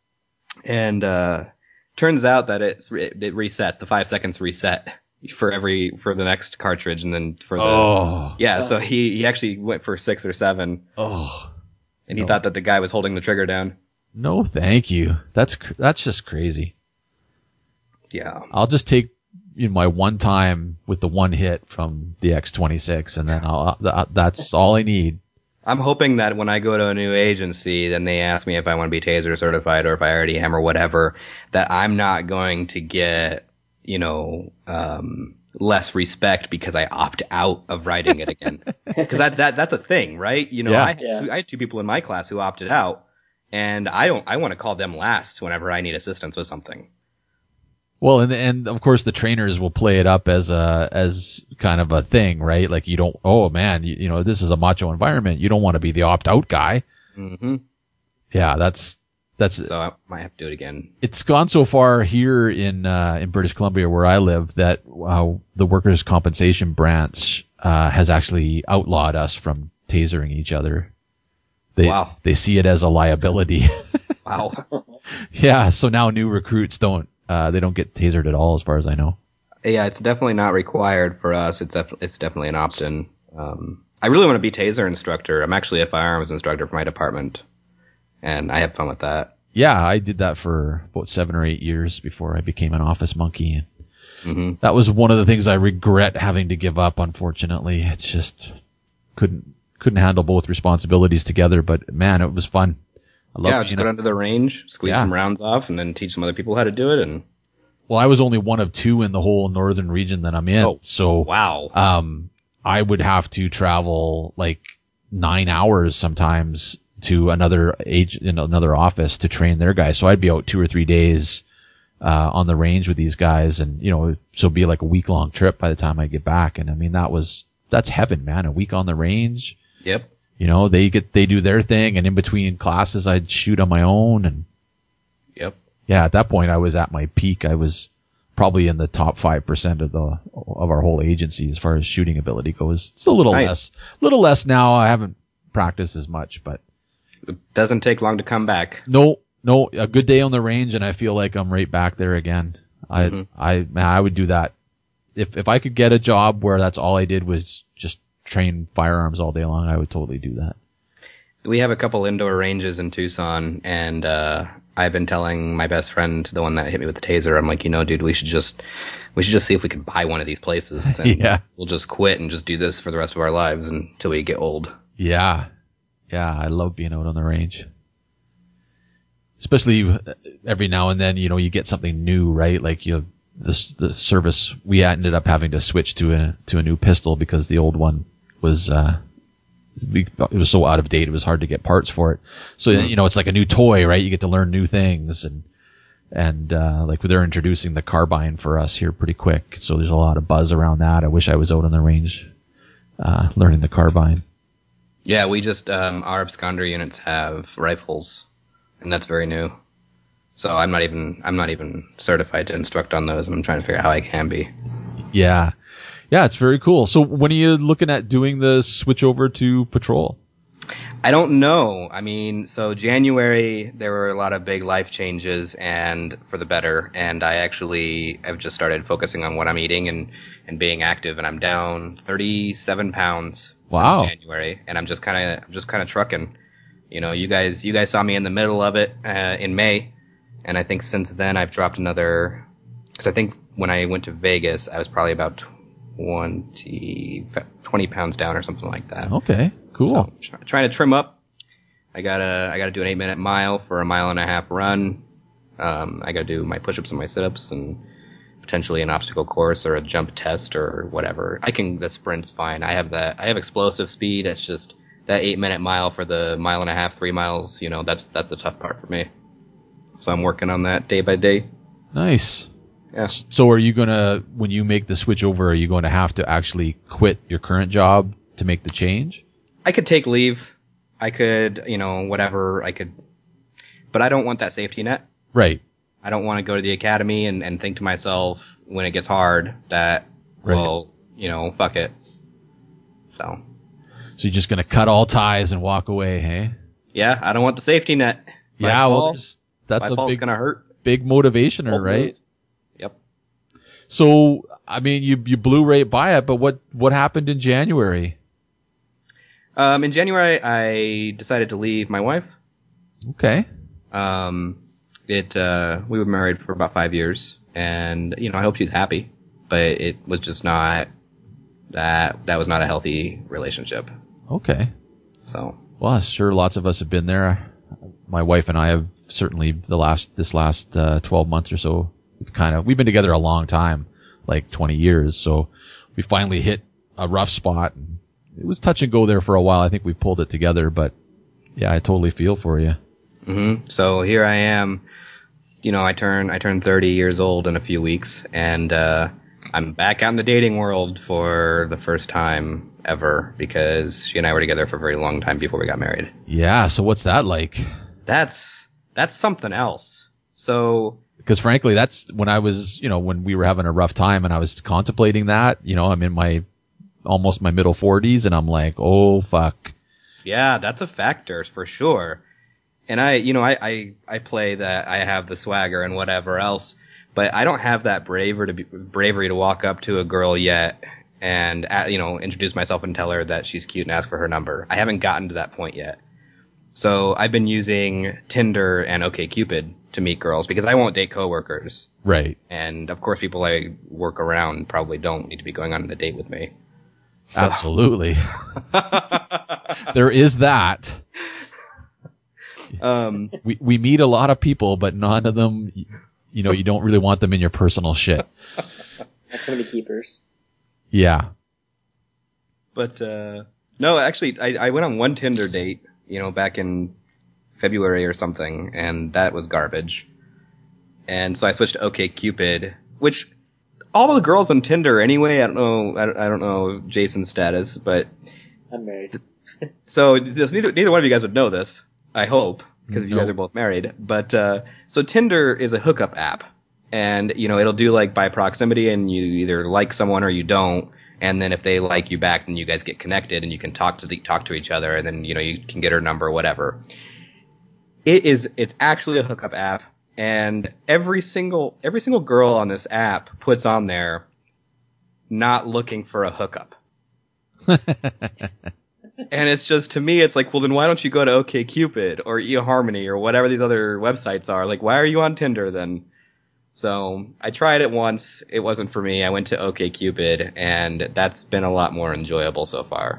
And uh turns out that it's it resets, the five seconds reset for every for the next cartridge, and then for the Oh. yeah, so he he actually went for six or seven, Oh. and he No. thought that the guy was holding the trigger down. No, thank you. That's cr- that's just crazy. Yeah. I'll just take, you know, my one time with the one hit from the X twenty-six, and then I'll, th- that's all I need. I'm hoping that when I go to a new agency, then they ask me if I want to be taser certified or if I already am or whatever, that I'm not going to get, you know, um, less respect because I opt out of writing it again. Because that, that, that's a thing, right? You know, Yeah. I, had Yeah. two, I had two people in my class who opted out, and I don't, I want to call them last whenever I need assistance with something. Well, and and of course the trainers will play it up as a as kind of a thing, right? Like you don't, oh man, you, you know, this is a macho environment. You don't want to be the opt out guy. hmm Yeah, that's that's So I might have to do it again. it's gone so far here in uh, in British Columbia where I live that uh, the workers' compensation branch uh, has actually outlawed us from tasering each other. They Wow. they see it as a liability. Wow. Yeah, so now new recruits don't uh, they don't get tasered at all, as far as I know. Yeah, it's definitely not required for us. It's def- it's definitely an opt-in. Um, I really want to be taser instructor. I'm actually a firearms instructor for my department, and I have fun with that. Yeah, I did that for about seven or eight years before I became an office monkey. hmm That was one of the things I regret having to give up, unfortunately. It's just couldn't couldn't handle both responsibilities together, but man, it was fun. I love Yeah, being just a- go down to the range, squeeze Yeah. some rounds off, and then teach some other people how to do it. And Well, I was only one of two in the whole northern region that I'm in. Oh, so, wow, um, I would have to travel like nine hours sometimes to another age in another office to train their guys. So I'd be out two or three days, uh, on the range with these guys, and, you know, so it'd be like a week long trip by the time I get back. And I mean, that was, that's heaven, man. A week on the range. yep, You know, they get, they do their thing, and in between classes, I'd shoot on my own. And yep. yeah, at that point, I was at my peak. I was, probably in the top five percent of the of our whole agency as far as shooting ability goes. It's a little Nice. less, little less now. I haven't practiced as much, but It doesn't take long to come back. no, no, a good day on the range, and I feel like I'm right back there again. I, Mhm. I, man, I would do that if if I could get a job where that's all I did was just train firearms all day long. I would totally do that. We have a couple indoor ranges in Tucson, and uh, I've been telling my best friend, the one that hit me with the taser, I'm like, you know, dude, we should just we should just see if we can buy one of these places, and Yeah. we'll just quit and just do this for the rest of our lives until we get old. Yeah. Yeah, I love being out on the range. Especially every now and then, you know, you get something new, right? Like you the the service we ended up having to switch to a to a new pistol because the old one was uh we, it was so out of date, it was hard to get parts for it. So, you know, it's like a new toy, right? You get to learn new things, and and uh like they're introducing the carbine for us here pretty quick. So there's a lot of buzz around that. I wish I was out on the range uh learning the carbine. Yeah, we just um, our absconder units have rifles, and that's very new. So I'm not even I'm not even certified to instruct on those, and I'm trying to figure out how I can be. Yeah. Yeah, it's very cool. So when are you looking at doing the switch over to patrol? I don't know. I mean, so January there were a lot of big life changes, and for the better. And I actually have just started focusing on what I'm eating and, and being active, and I'm down thirty-seven pounds Wow. since January, and I'm just kind of just kind of trucking. You know, you guys you guys saw me in the middle of it uh, in May, and I think since then I've dropped another. Because I think when I went to Vegas, I was probably about twenty, twenty pounds down or something like that. Okay, cool. So, try, trying to trim up. I gotta, I gotta do an eight minute mile for a mile and a half run. Um, I gotta do my push-ups and my sit-ups and potentially an obstacle course or a jump test or whatever. I can, the sprint's fine. I have that, I have explosive speed. It's just that eight minute mile for the mile and a half, three miles, you know, that's, that's the tough part for me. So I'm working on that day by day. Nice. Yeah. So are you going to, when you make the switch over, are you going to have to actually quit your current job to make the change? I could take leave. I could, you know, whatever I could, but I don't want that safety net. Right. I don't want to go to the academy and, and think to myself when it gets hard that, Right. well, you know, fuck it. So, So you're just going to cut all ties and walk away, hey? yeah, I don't want the safety net. If I Yeah, well, fall, there's, that's my a fall's big, gonna hurt. big motivationer, right? Yep. So, I mean, you you blew right by it, but what what happened in January? Um, in January, I decided to leave my wife. Okay. Um, it, uh, we were married for about five years, and, you know, I hope she's happy, but it was just not, that, that was not a healthy relationship. Okay. So, Well, sure, lots of us have been there. My wife and I have certainly the last this last uh, twelve months or so. We've kind of we've been together a long time, like twenty years. So we finally hit a rough spot. It was touch and go there for a while. I think we pulled it together, but yeah, I totally feel for you. hmm so here I am. You know, I turn I turn thirty years old in a few weeks, and uh, I'm back out in the dating world for the first time ever because she and I were together for a very long time before we got married. Yeah. So what's that like? That's that's something else. So Because frankly, that's when I was, you know, when we were having a rough time and I was contemplating that. You know, I'm in my almost my middle forties, and I'm like, oh fuck. yeah, that's a factor for sure. And I, you know, I, I, I play that I have the swagger and whatever else, but I don't have that bravery to be, bravery to walk up to a girl yet and, uh, you know, introduce myself and tell her that she's cute and ask for her number. I haven't gotten to that point yet. So I've been using Tinder and OkCupid to meet girls because I won't date coworkers. Right. And of course people I work around probably don't need to be going on a date with me. So. Absolutely. There is that. Um, We we meet a lot of people, but none of them, you know, you don't really want them in your personal shit. Not too many keepers. Yeah. But, uh, no, actually, I, I went on one Tinder date, you know, back in February or something, and that was garbage. And so I switched to OkCupid, which all the girls on Tinder anyway, I don't know, I don't, I don't know Jason's status, but I'm married. so just neither, neither one of you guys would know this, I hope, because you Nope. guys are both married. But, uh, so Tinder is a hookup app. and you know it'll do like by proximity, and you either like someone or you don't. And then if they like you back, then you guys get connected and you can talk to the, talk to each other, and then you know you can get her number or whatever. It is it's actually a hookup app, and every single every single girl on this app puts on there not looking for a hookup. And it's just, to me, it's like, well, then why don't you go to OkCupid or eHarmony or whatever these other websites are? Like, why are you on Tinder then? So I tried it once. It wasn't for me. I went to OkCupid, and that's been a lot more enjoyable so far.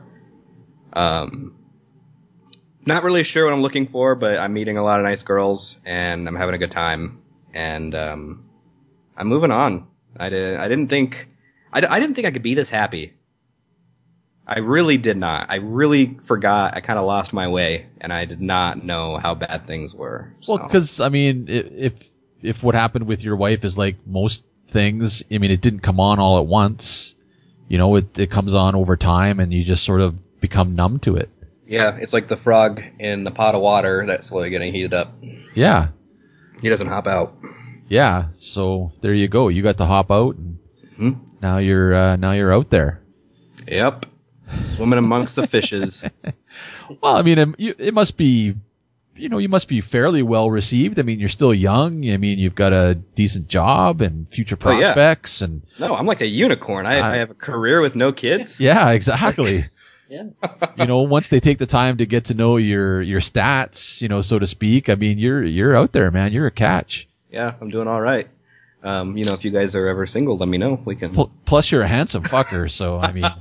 Um, not really sure what I'm looking for, but I'm meeting a lot of nice girls, and I'm having a good time. And um, I'm moving on. I did. I didn't think. I, I didn't think I could be this happy. I really did not. I really forgot. I kind of lost my way, and I did not know how bad things were. So. Well, because I mean, if if what happened with your wife is like most things, I mean, it didn't come on all at once. You know, it it comes on over time, and you just sort of become numb to it. Yeah, it's like the frog in the pot of water that's slowly getting heated up. Yeah. He doesn't hop out. Yeah. So there you go. You got to hop out, and mm-hmm. now you're uh, now you're out there. Yep. Swimming amongst the fishes. Well, I mean, it, it must be, you know, you must be fairly well received. I mean, you're still young. I mean, you've got a decent job and future prospects. Oh, yeah. And no, I'm like a unicorn. I, I, I have a career with no kids. Yeah, exactly. Yeah. You know, once they take the time to get to know your your stats, you know, so to speak, I mean, you're you're out there, man. You're a catch. Yeah, I'm doing all right. Um, you know, if you guys are ever single, let me know. We can. Plus, you're a handsome fucker, so I mean.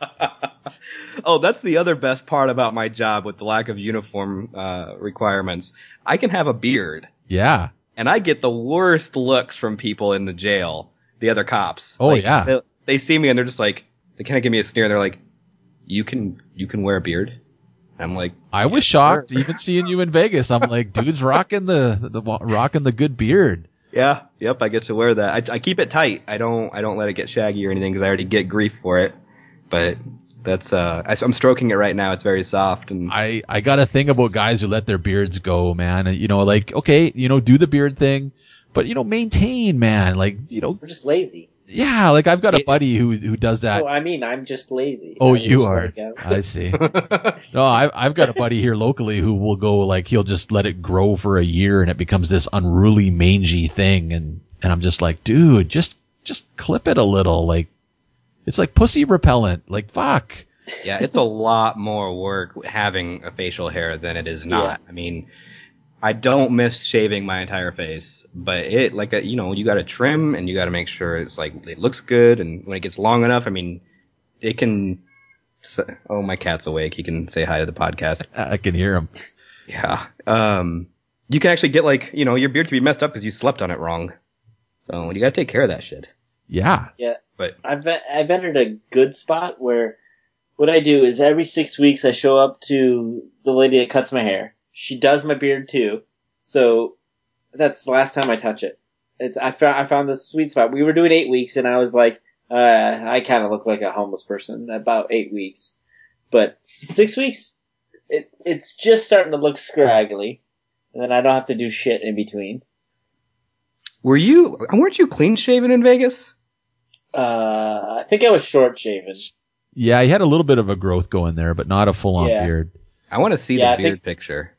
Oh, that's the other best part about my job with the lack of uniform uh, requirements. I can have a beard. Yeah. And I get the worst looks from people in the jail, the other cops. Oh, like, yeah. They, they see me and they're just like, they kind of give me a sneer. And they're like, you can you can wear a beard? I'm like, I was yes, shocked sir. even seeing you in Vegas. I'm like, dude's rocking the, the rocking the good beard. Yeah, yep, I get to wear that. I, I keep it tight. I don't I don't let it get shaggy or anything because I already get grief for it. But that's uh, I, I'm stroking it right now. It's very soft. And I I got a thing about guys who let their beards go, man. You know, like okay, you know, do the beard thing, but you know, maintain, man. Like you know, We're just lazy. Yeah, like I've got a buddy who who does that. Oh, I mean, I'm just lazy. Oh, I you just are. like, uh, I see. No, I, I've got a buddy here locally who will go like he'll just let it grow for a year and it becomes this unruly, mangy thing, and and I'm just like, dude, just just clip it a little. Like it's like pussy repellent. Like fuck. Yeah, it's a lot more work having a facial hair than it is not. Yeah. I mean, I don't miss shaving my entire face, but it like a, you know, you got to trim and you got to make sure it's like it looks good, and when it gets long enough, I mean, it can. Oh, my cat's awake. He can say hi to the podcast. I can hear him. Yeah. Um, you can actually get like, you know, your beard can be messed up because you slept on it wrong. So you got to take care of that shit. Yeah. Yeah. But I've I've entered a good spot where what I do is every six weeks I show up to the lady that cuts my hair. She does my beard too, so that's the last time I touch it. It's, I found I found this sweet spot. We were doing eight weeks, and I was like, uh, I kind of look like a homeless person about eight weeks, but six weeks, it it's just starting to look scraggly, and then I don't have to do shit in between. were you weren't you clean shaven in Vegas? Uh, I think I was short shaven. Yeah, he had a little bit of a growth going there, but not a full on Yeah. beard. I want to see Yeah, the I beard think- picture.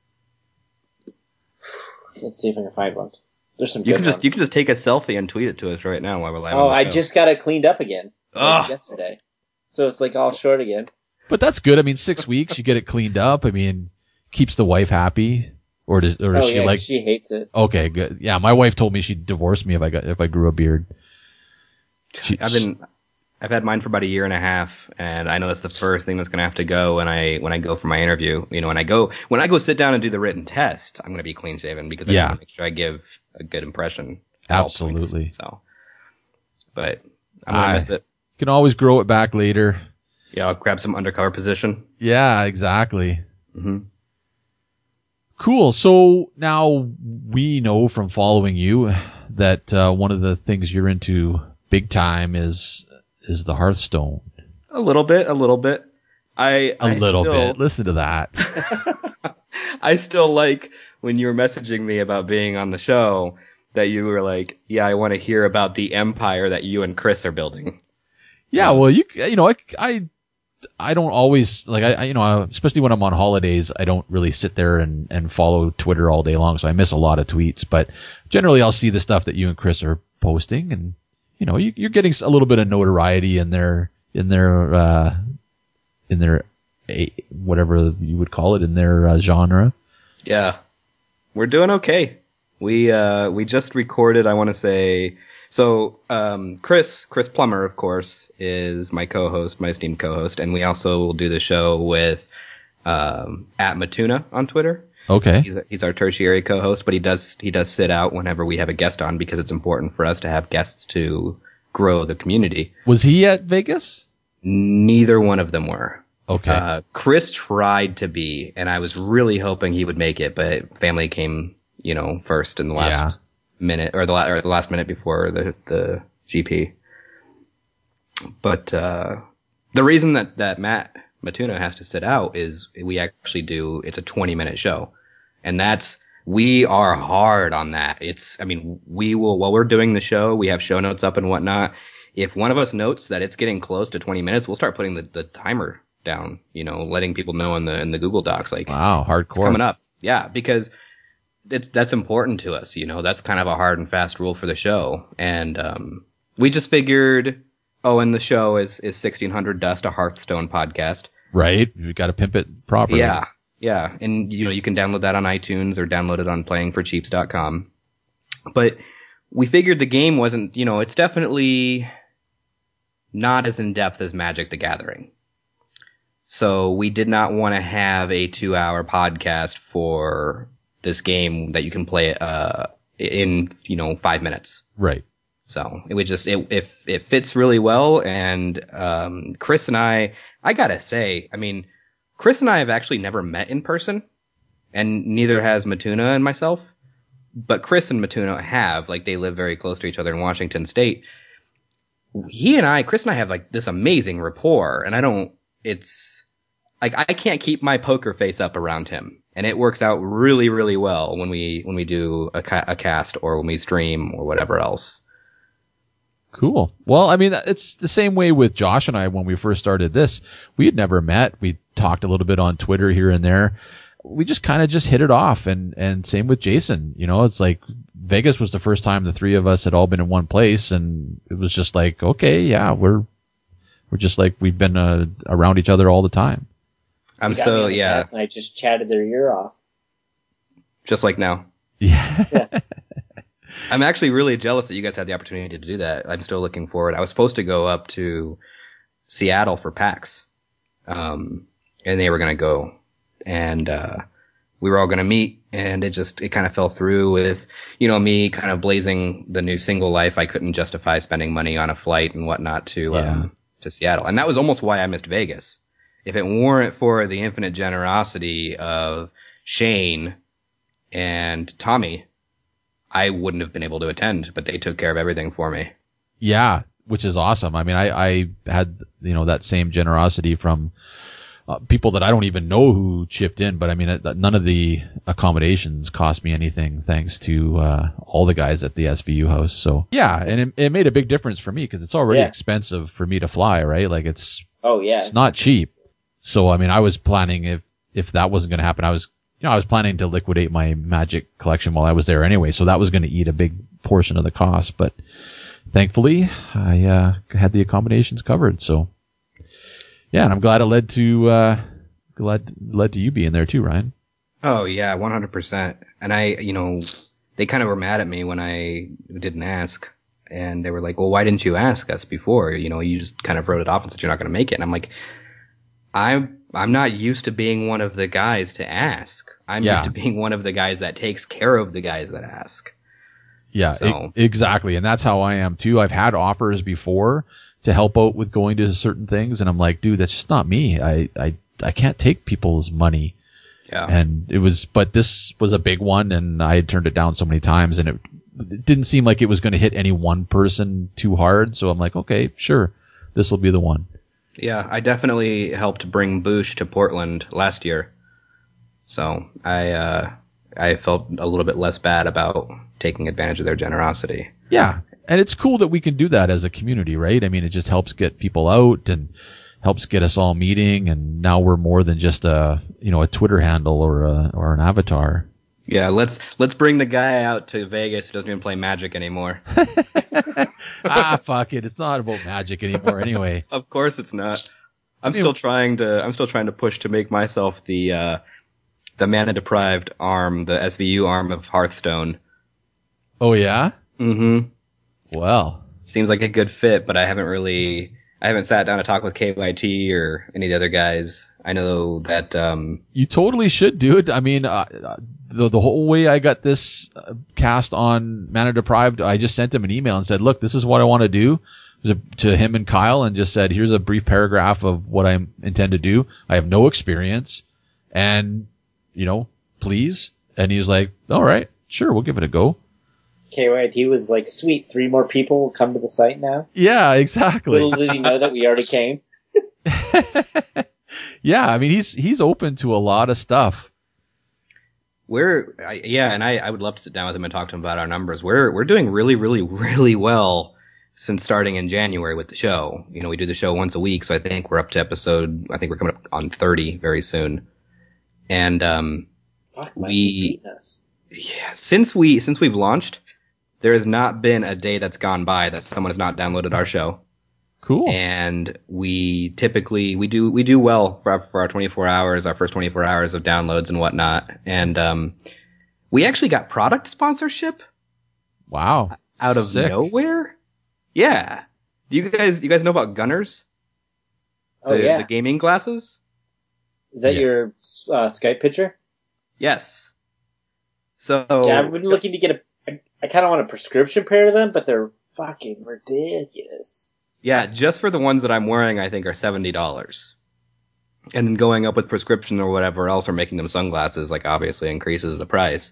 Let's see if I can find one. There's some You good can just ones. you can just take a selfie and tweet it to us right now while we're live. Oh, on the I show. just got it cleaned up again. Like Ugh. yesterday. So it's like all short again. But that's good. I mean, six weeks, you get it cleaned up. I mean, keeps the wife happy, or does or does oh she yeah, like? she hates it. Okay, good. Yeah, my wife told me she'd divorce me if I got if I grew a beard. She, I've been I've had mine for about a year and a half, and I know that's the first thing that's going to have to go when I when I go for my interview. You know, when I go when I go sit down and do the written test, I'm going to be clean shaven because I Yeah. want to make sure I give a good impression. at all points. Absolutely. So, but I'm gonna I- miss it. can always grow it back later. Yeah, I'll grab some undercover position. Yeah, exactly. hmm Cool. So now we know from following you that uh, one of the things you're into big time is is the Hearthstone. A little bit, a little bit. I A I little still- bit. Listen to that. I still like when you were messaging me about being on the show that you were like, yeah, I want to hear about the empire that you and Chris are building. Yeah, well, you you know, I I, I don't always like I, I you know, especially when I'm on holidays, I don't really sit there and and follow Twitter all day long, so I miss a lot of tweets. But generally, I'll see the stuff that you and Chris are posting, and you know, you, you're getting a little bit of notoriety in their in their uh, in their whatever you would call it in their uh, genre. Yeah, we're doing okay. We uh we just recorded, I want to say. So, um, Chris, Chris Plummer, of course, is my co-host, my esteemed co-host, and we also will do the show with, um, at Matuna on Twitter. Okay. He's, a, he's our tertiary co-host, but he does, he does sit out whenever we have a guest on because it's important for us to have guests to grow the community. Was he at Vegas? Neither one of them were. Okay. Uh, Chris tried to be, and I was really hoping he would make it, but family came, you know, first in the last Yeah. minute or the, la- or the last minute before the, the G P. But, uh, the reason that, that Matt Matuna has to sit out is we actually do, it's a twenty minute show. And that's, we are hard on that. It's, I mean, we will, while we're doing the show, we have show notes up and whatnot. If one of us notes that it's getting close to twenty minutes, we'll start putting the, the timer down, you know, letting people know in the, in the Google Docs, like, wow, hardcore. It's coming up. Yeah, because it's, that's important to us, you know, that's kind of a hard and fast rule for the show. And, um, we just figured, oh, and the show is, is sixteen hundred Dust, a Hearthstone podcast. Right. You got to pimp it properly. Yeah. Yeah. And, you know, you can download that on iTunes or download it on playing for cheaps dot com. But we figured the game wasn't, you know, it's definitely not as in depth as Magic the Gathering. So we did not want to have a two hour podcast for this game that you can play uh in, you know, five minutes. Right. So it would just, it, it, it fits really well. And, um, Chris and I, I gotta say, I mean, Chris and I have actually never met in person, and neither has Matuna and myself. But Chris and Matuna have, like, they live very close to each other in Washington State. He and I, Chris and I have, like, this amazing rapport, and I don't, it's, like, I can't keep my poker face up around him. And it works out really, really well when we, when we do a, ca- a cast or when we stream or whatever else. Cool. Well, I mean, it's the same way with Josh and I when we first started this. We had never met. We talked a little bit on Twitter here and there. We just kind of just hit it off. And, and same with Jason. You know, it's like Vegas was the first time the three of us had all been in one place. And it was just like, okay, yeah, we're, we're just like, we've been uh, around each other all the time. I'm so, yeah. And I just chatted their ear off. Just like now. Yeah. Yeah. I'm actually really jealous that you guys had the opportunity to do that. I'm still looking forward. I was supposed to go up to Seattle for PAX. Um, and they were going to go, and, uh, we were all going to meet, and it just, it kind of fell through with, you know, me kind of blazing the new single life. I couldn't justify spending money on a flight and whatnot to, Yeah. um, to Seattle. And that was almost why I missed Vegas. If it weren't for the infinite generosity of Shane and Tommy, I wouldn't have been able to attend, but they took care of everything for me. Yeah, which is awesome. I mean, I, I had, you know, that same generosity from uh, people that I don't even know who chipped in, but I mean, it, none of the accommodations cost me anything thanks to uh, all the guys at the S V U house. So, yeah, and it, it made a big difference for me because it's already Yeah. expensive for me to fly, right? Like, it's Oh, yeah. it's not cheap. So, I mean, I was planning if, if that wasn't going to happen, I was You know, I was planning to liquidate my Magic collection while I was there anyway, so that was going to eat a big portion of the cost. But thankfully, I uh, had the accommodations covered. So, yeah, and I'm glad it led to uh, glad led to you being there too, Ryan. Oh yeah, one hundred percent. And I, you know, they kind of were mad at me when I didn't ask, and they were like, "Well, why didn't you ask us before? You know, you just kind of wrote it off and said you're not going to make it." And I'm like, I'm. I'm not used to being one of the guys to ask. I'm Yeah. used to being one of the guys that takes care of the guys that ask. Yeah, So- e- exactly. And that's how I am too. I've had offers before to help out with going to certain things, and I'm like, dude, that's just not me. I, I, I can't take people's money. Yeah. And it was, but this was a big one, and I had turned it down so many times, and it, it didn't seem like it was going to hit any one person too hard. So I'm like, okay, sure, this will be the one. Yeah, I definitely helped bring Boosh to Portland last year. So I, uh, I felt a little bit less bad about taking advantage of their generosity. Yeah. And it's cool that we can do that as a community, right? I mean, it just helps get people out and helps get us all meeting. And now we're more than just a, you know, a Twitter handle or a, or an avatar. Yeah, let's let's bring the guy out to Vegas who doesn't even play Magic anymore. ah, fuck it. It's not about Magic anymore anyway. Of course it's not. I'm I mean, still trying to I'm still trying to push to make myself the uh the mana deprived arm, the S V U arm of Hearthstone. Oh yeah? Mm-hmm. Well. Seems like a good fit, but I haven't really I haven't sat down to talk with K Y T or any of the other guys. I know that um you totally should, dude. I mean, uh, the the whole way I got this uh, cast on Mana Deprived, I just sent him an email and said, "Look, this is what I want to do." To, to him and Kyle, and just said, "Here's a brief paragraph of what I intend to do. I have no experience, and you know, please." And he was like, "All right, sure, we'll give it a go." K Y T was like, "Sweet, three more people will come to the site now." Yeah, exactly. Little did he know that we already came. Yeah, I mean, he's he's open to a lot of stuff. We're I, yeah, and I, I would love to sit down with him and talk to him about our numbers. We're we're doing really, really, really well since starting in January with the show. You know, we do the show once a week, so I think we're up to episode. I think we're coming up on thirty very soon. And um, Fuck, we yeah, since we since we've launched, there has not been a day that's gone by that someone has not downloaded our show. Cool. And we typically we do we do well for our, for our twenty-four hours, our first twenty-four hours of downloads and whatnot. And um, we actually got product sponsorship. Wow. Out of Sick. nowhere. Yeah. Do you guys you guys know about Gunners? Oh the, yeah. the gaming glasses. Is that Yeah. your uh, Skype picture? Yes. So Yeah, I've been looking to get a. I, I kind of want a prescription pair of them, but they're fucking ridiculous. yeah, just for the ones that I'm wearing, I think are seventy dollars. And then going up with prescription or whatever else, or making them sunglasses, like obviously increases the price.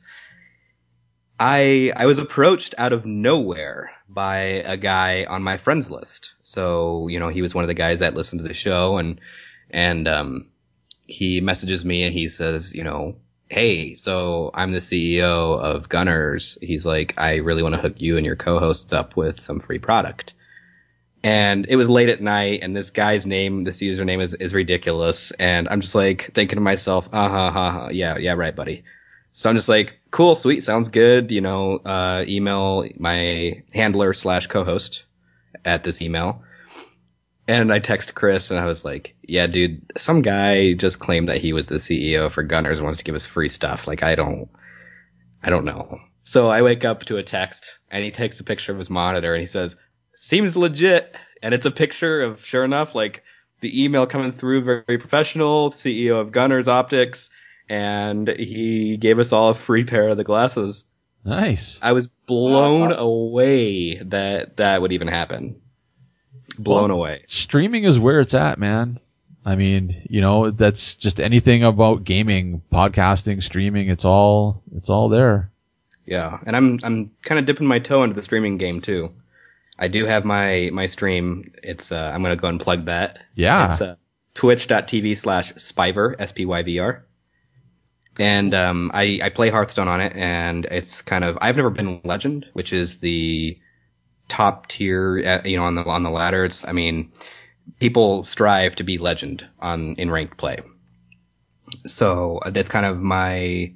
I I was approached out of nowhere by a guy on my friends list. So, you know, he was one of the guys that listened to the show, and and um he messages me and he says, you know, "Hey, so I'm the C E O of Gunners." He's like, "I really want to hook you and your co-hosts up with some free product." And it was late at night, and this guy's name, this username is, is ridiculous. And I'm just like thinking to myself, uh huh, huh, huh, yeah, yeah, right, buddy. So I'm just like, cool, sweet, sounds good. You know, uh, email my handler slash co-host at this email. And I text Chris, and I was like, yeah, dude, some guy just claimed that he was the C E O for Gunners and wants to give us free stuff. Like, I don't, I don't know. So I wake up to a text, and he takes a picture of his monitor, and he says, "Seems legit." And it's a picture of, sure enough, like the email coming through, very professional, C E O of Gunners Optics. And he gave us all a free pair of the glasses. Nice. I was blown Wow, that's awesome. away that that would even happen. Blown Well, away. Streaming is where it's at, man. I mean, you know, that's just anything about gaming, podcasting, streaming. It's all, it's all there. Yeah, and I'm I'm kind of dipping my toe into the streaming game too. I do have my my stream. It's uh, I'm gonna go and plug that. Yeah. It's uh, twitch.tv slash Spyver, S P Y V R. And um, I, I play Hearthstone on it, and it's kind of, I've never been Legend, which is the top tier, uh, you know, on the on the ladder. It's, I mean, people strive to be Legend on in ranked play. So that's kind of my,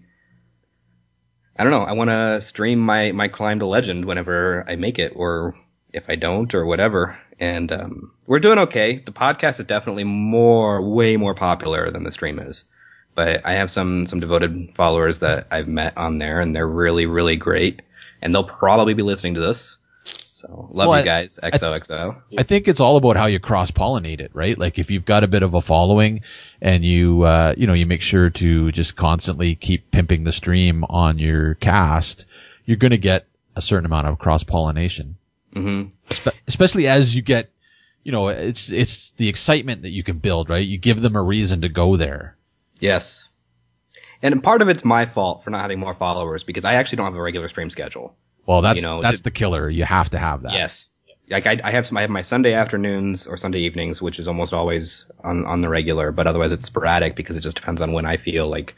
I don't know, I want to stream my my climb to Legend whenever I make it, or if I don't, or whatever. And um, we're doing okay. The podcast is definitely more, way more popular than the stream is. But I have some, some devoted followers that I've met on there, and they're really, really great. And they'll probably be listening to this. So, love Well, you I- guys. X O X O. I think it's all about how you cross-pollinate it, right? Like if you've got a bit of a following and you, uh, you know, you make sure to just constantly keep pimping the stream on your cast, you're going to get a certain amount of cross-pollination. Mm-hmm. Espe- especially as you get, you know, it's, it's the excitement that you can build, right? You give them a reason to go there. Yes. And part of it's my fault for not having more followers, because I actually don't have a regular stream schedule. Well, that's, You know, that's to- the killer. You have to have that. Yes. Like I, I have some, I have my Sunday afternoons or Sunday evenings, which is almost always on, on the regular, but otherwise it's sporadic because it just depends on when I feel like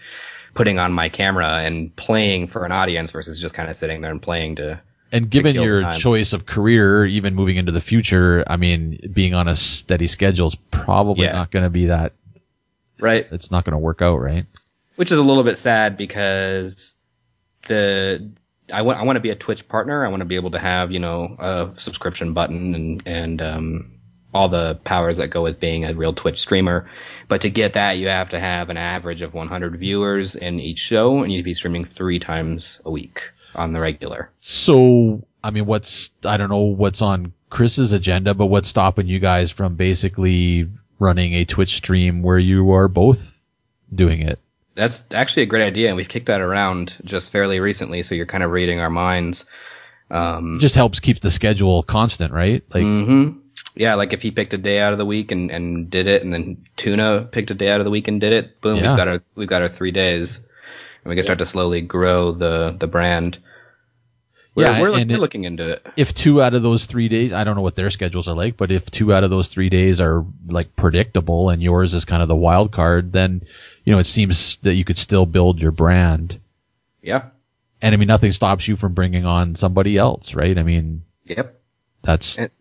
putting on my camera and playing for an audience versus just kind of sitting there and playing to. And given to kill your time. choice of career, even moving into the future, I mean, being on a steady schedule is probably Yeah. not going to be that. Right. It's not going to work out, right? Which is a little bit sad because the I want I want to be a Twitch partner. I want to be able to have, you know, a subscription button and and um, all the powers that go with being a real Twitch streamer. But to get that, you have to have an average of one hundred viewers in each show, and you need to be streaming three times a week on the regular. So, I mean, what's, I don't know what's on Chris's agenda, but what's stopping you guys from basically running a Twitch stream where you are both doing it? That's actually a great idea, and we've kicked that around just fairly recently, so you're kind of reading our minds. Um, It just helps keep the schedule constant, right? Like, mm-hmm. Yeah, like if he picked a day out of the week and, and did it, and then Tuna picked a day out of the week and did it, boom, Yeah. we've got our we've got our three days, and we can start to slowly grow the the brand. We're, Yeah, we're, and we're it- looking into it. if two out of those three days, I don't know what their schedules are like, but if two out of those three days are like predictable and yours is kind of the wild card, then, you know, it seems that you could still build your brand. Yeah. And I mean, nothing stops you from bringing on somebody else, right? I mean, Yep. that's, And,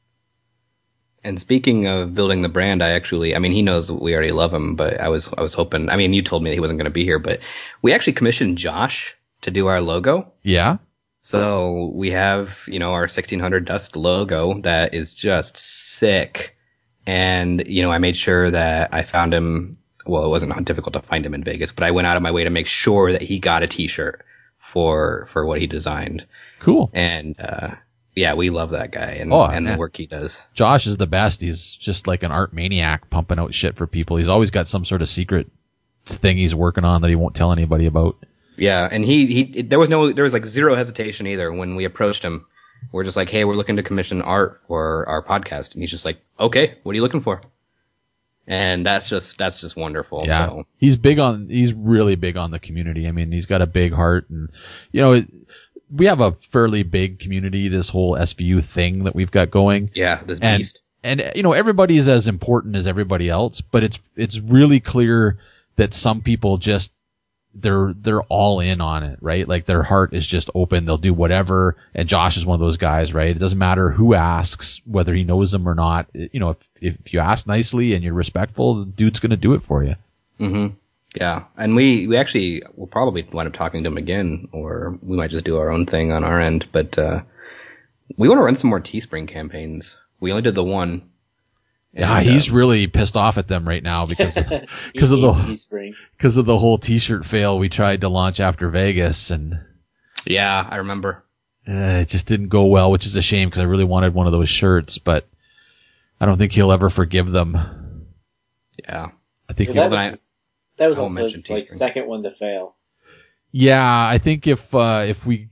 and speaking of building the brand, I actually, I mean, he knows that we already love him, but I was I was hoping. I mean, you told me that he wasn't going to be here, but we actually commissioned Josh to do our logo. yeah. So we have, you know, our sixteen hundred Dust logo that is just sick. And, you know, I made sure that I found him. Well, it wasn't difficult to find him in Vegas, but I went out of my way to make sure that he got a t-shirt for, for what he designed. Cool. And, uh, yeah, we love that guy and, Oh, and the man. work he does. Josh is the best. He's just like an art maniac pumping out shit for people. He's always got some sort of secret thing he's working on that he won't tell anybody about. Yeah. And he, he, there was no, there was like zero hesitation either when we approached him. We're just like, hey, we're looking to commission art for our podcast. And he's just like, okay, what are you looking for? And that's just, that's just wonderful. Yeah. So. He's big on, he's really big on the community. I mean, he's got a big heart and, you know, it, we have a fairly big community, this whole S V U thing that we've got going. Yeah, this And, beast. and, you know, everybody's as important as everybody else, but it's, it's really clear that some people just, they're, they're all in on it, right? Like their heart is just open. They'll do whatever. And Josh is one of those guys, right? It doesn't matter who asks, whether he knows them or not. You know, if, if you ask nicely and you're respectful, the dude's going to do it for you. Mm-hmm. Yeah, and we, we actually will probably wind up talking to him again, or we might just do our own thing on our end. But uh, we want to run some more Teespring campaigns. We only did the one. Yeah, And, he's uh, really pissed off at them right now because of, He because of hates the Teespring. because of the whole T-shirt fail we tried to launch after Vegas, and yeah, I remember. uh, it just didn't go well, which is a shame because I really wanted one of those shirts, but I don't think he'll ever forgive them. Yeah, I think Well, he'll, that was, that was I won't also mention his like Teespring. second one to fail. yeah, I think if uh, if we,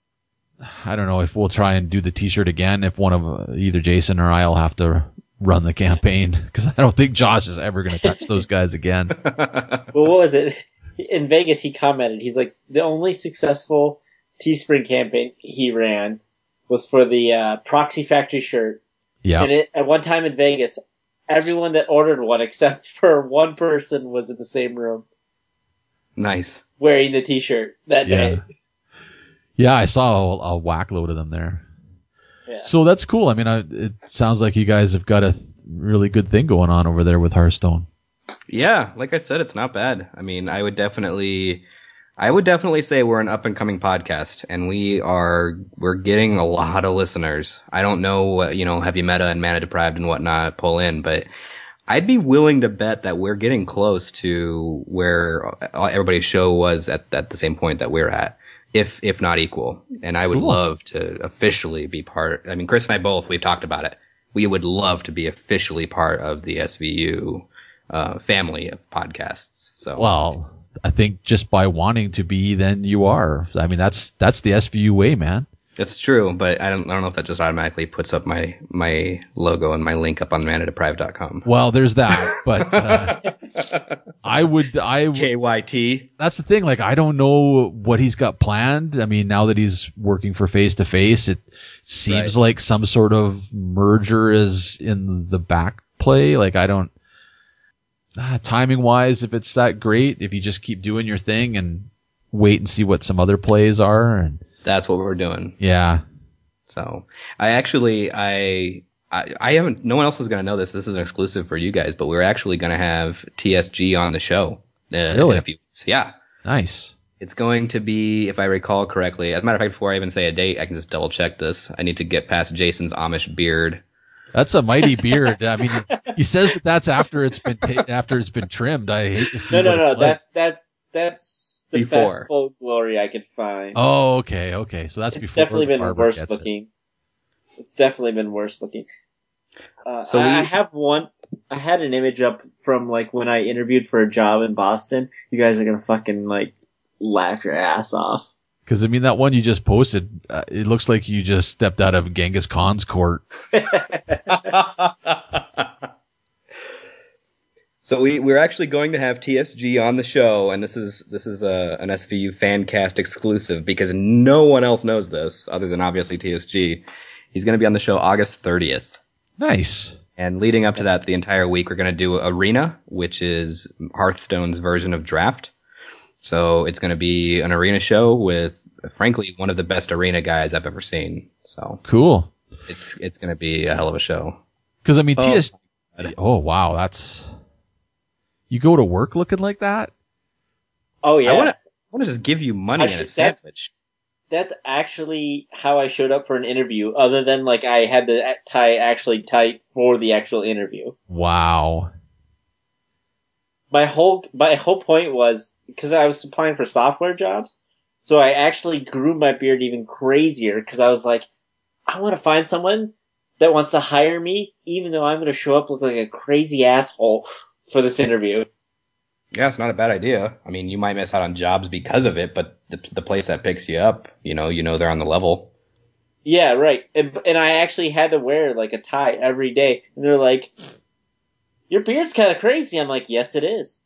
I don't know if we'll try and do the T-shirt again, if one of uh, either Jason or I'll have to run the campaign because I don't think Josh is ever going to touch those guys again. Well, what was it? In Vegas, he commented, he's like, the only successful Teespring campaign he ran was for the uh, Proxy Factory shirt. Yeah. And it, at one time in Vegas, everyone that ordered one except for one person was in the same room nice. wearing the t-shirt that Yeah. day. Yeah, I saw a, a whack load of them there. Yeah. So that's cool. I mean, I, it sounds like you guys have got a th- really good thing going on over there with Hearthstone. Yeah, like I said, it's not bad. I mean, I would definitely, I would definitely say we're an up and coming podcast, and we are, we're getting a lot of listeners. I don't know what, you know, Heavy Meta and Mana Deprived and whatnot pull in, but I'd be willing to bet that we're getting close to where everybody's show was at, at the same point that we're at, if, if not equal. And I would Cool. love to officially be part, I mean, Chris and I both, we've talked about it. We would love to be officially part of the S V U uh, family of podcasts. So, Well, I think just by wanting to be, then you are. I mean, that's that's the S V U way, man. it's true, but I don't, I don't know if that just automatically puts up my, my logo and my link up on mana deprived dot com. Well, there's that, but uh, I would, I would, K Y T. that's the thing. Like, I don't know what he's got planned. I mean, now that he's working for Face to Face, it seems Right. like some sort of merger is in the back play. Like, I don't. uh, timing wise, if it's that great, if you just keep doing your thing and wait and see what some other plays are. And that's what we're doing. Yeah. So I actually, I, I, I haven't, no one else is going to know this. This is an exclusive for you guys, but we're actually going to have T S G on the show. Uh, Really? in a few weeks. Yeah. Nice. It's going to be, if I recall correctly, as a matter of fact, before I even say a date, I can just double check this. I need to get past Jason's Amish beard. That's a mighty beard. I mean, he says that that's after it's been ta- after it's been trimmed. I hate to see. No, no, what no. it's like. That's that's that's the Before. best full glory I could find. Oh, okay, okay. So that's it's before definitely the been barber worse gets looking. It. It's definitely been worse looking. Uh, So I, we- I have one. I had an image up from like when I interviewed for a job in Boston. You guys are gonna fucking like laugh your ass off. Because I mean, that one you just posted, uh, it looks like you just stepped out of Genghis Khan's court. So we, we're actually going to have T S G on the show, and this is this is a, an S V U Fancast exclusive because no one else knows this other than obviously T S G. He's going to be on the show August thirtieth. Nice. And leading up to that, the entire week, we're going to do Arena, which is Hearthstone's version of Draft. So it's going to be an arena show with, frankly, one of the best arena guys I've ever seen. So Cool. it's it's going to be a hell of a show. Because I mean, Oh. T S. Oh wow, that's. You go to work looking like that? Oh yeah. I want to want to just give you money I and a should- that's- sandwich. That's actually how I showed up for an interview, other than like I had the tie actually tight for the actual interview. Wow. My whole my whole point was because I was applying for software jobs, so I actually grew my beard even crazier because I was like, I want to find someone that wants to hire me, even though I'm going to show up look like a crazy asshole for this interview. Yeah, it's not a bad idea. I mean, you might miss out on jobs because of it, but the, the place that picks you up, you know, you know they're on the level. Yeah, right. And, and I actually had to wear like a tie every day, and they're like, "Your beard's kind of crazy." I'm like, "Yes, it is."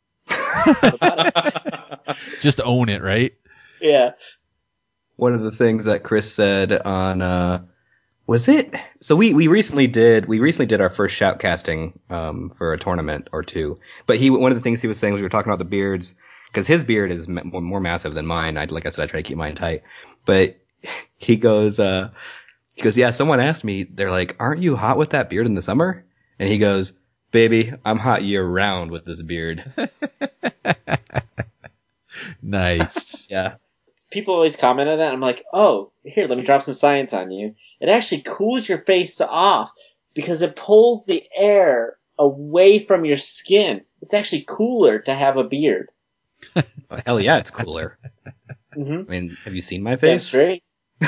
Just own it, right? Yeah. One of the things that Chris said on uh was it so we we recently did we recently did our first shoutcasting um for a tournament or two, but he one of the things he was saying was we were talking about the beards because his beard is m- more massive than mine. I like I said I try to keep mine tight, but he goes uh he goes yeah someone asked me, they're like, aren't you hot with that beard in the summer? And he goes, baby, I'm hot year round with this beard. Nice. Yeah. People always comment on that. I'm like, oh, here, let me drop some science on you. It actually cools your face off because it pulls the air away from your skin. It's actually cooler to have a beard. Oh, hell yeah, it's cooler. Mm-hmm. I mean, have you seen my That's face? right.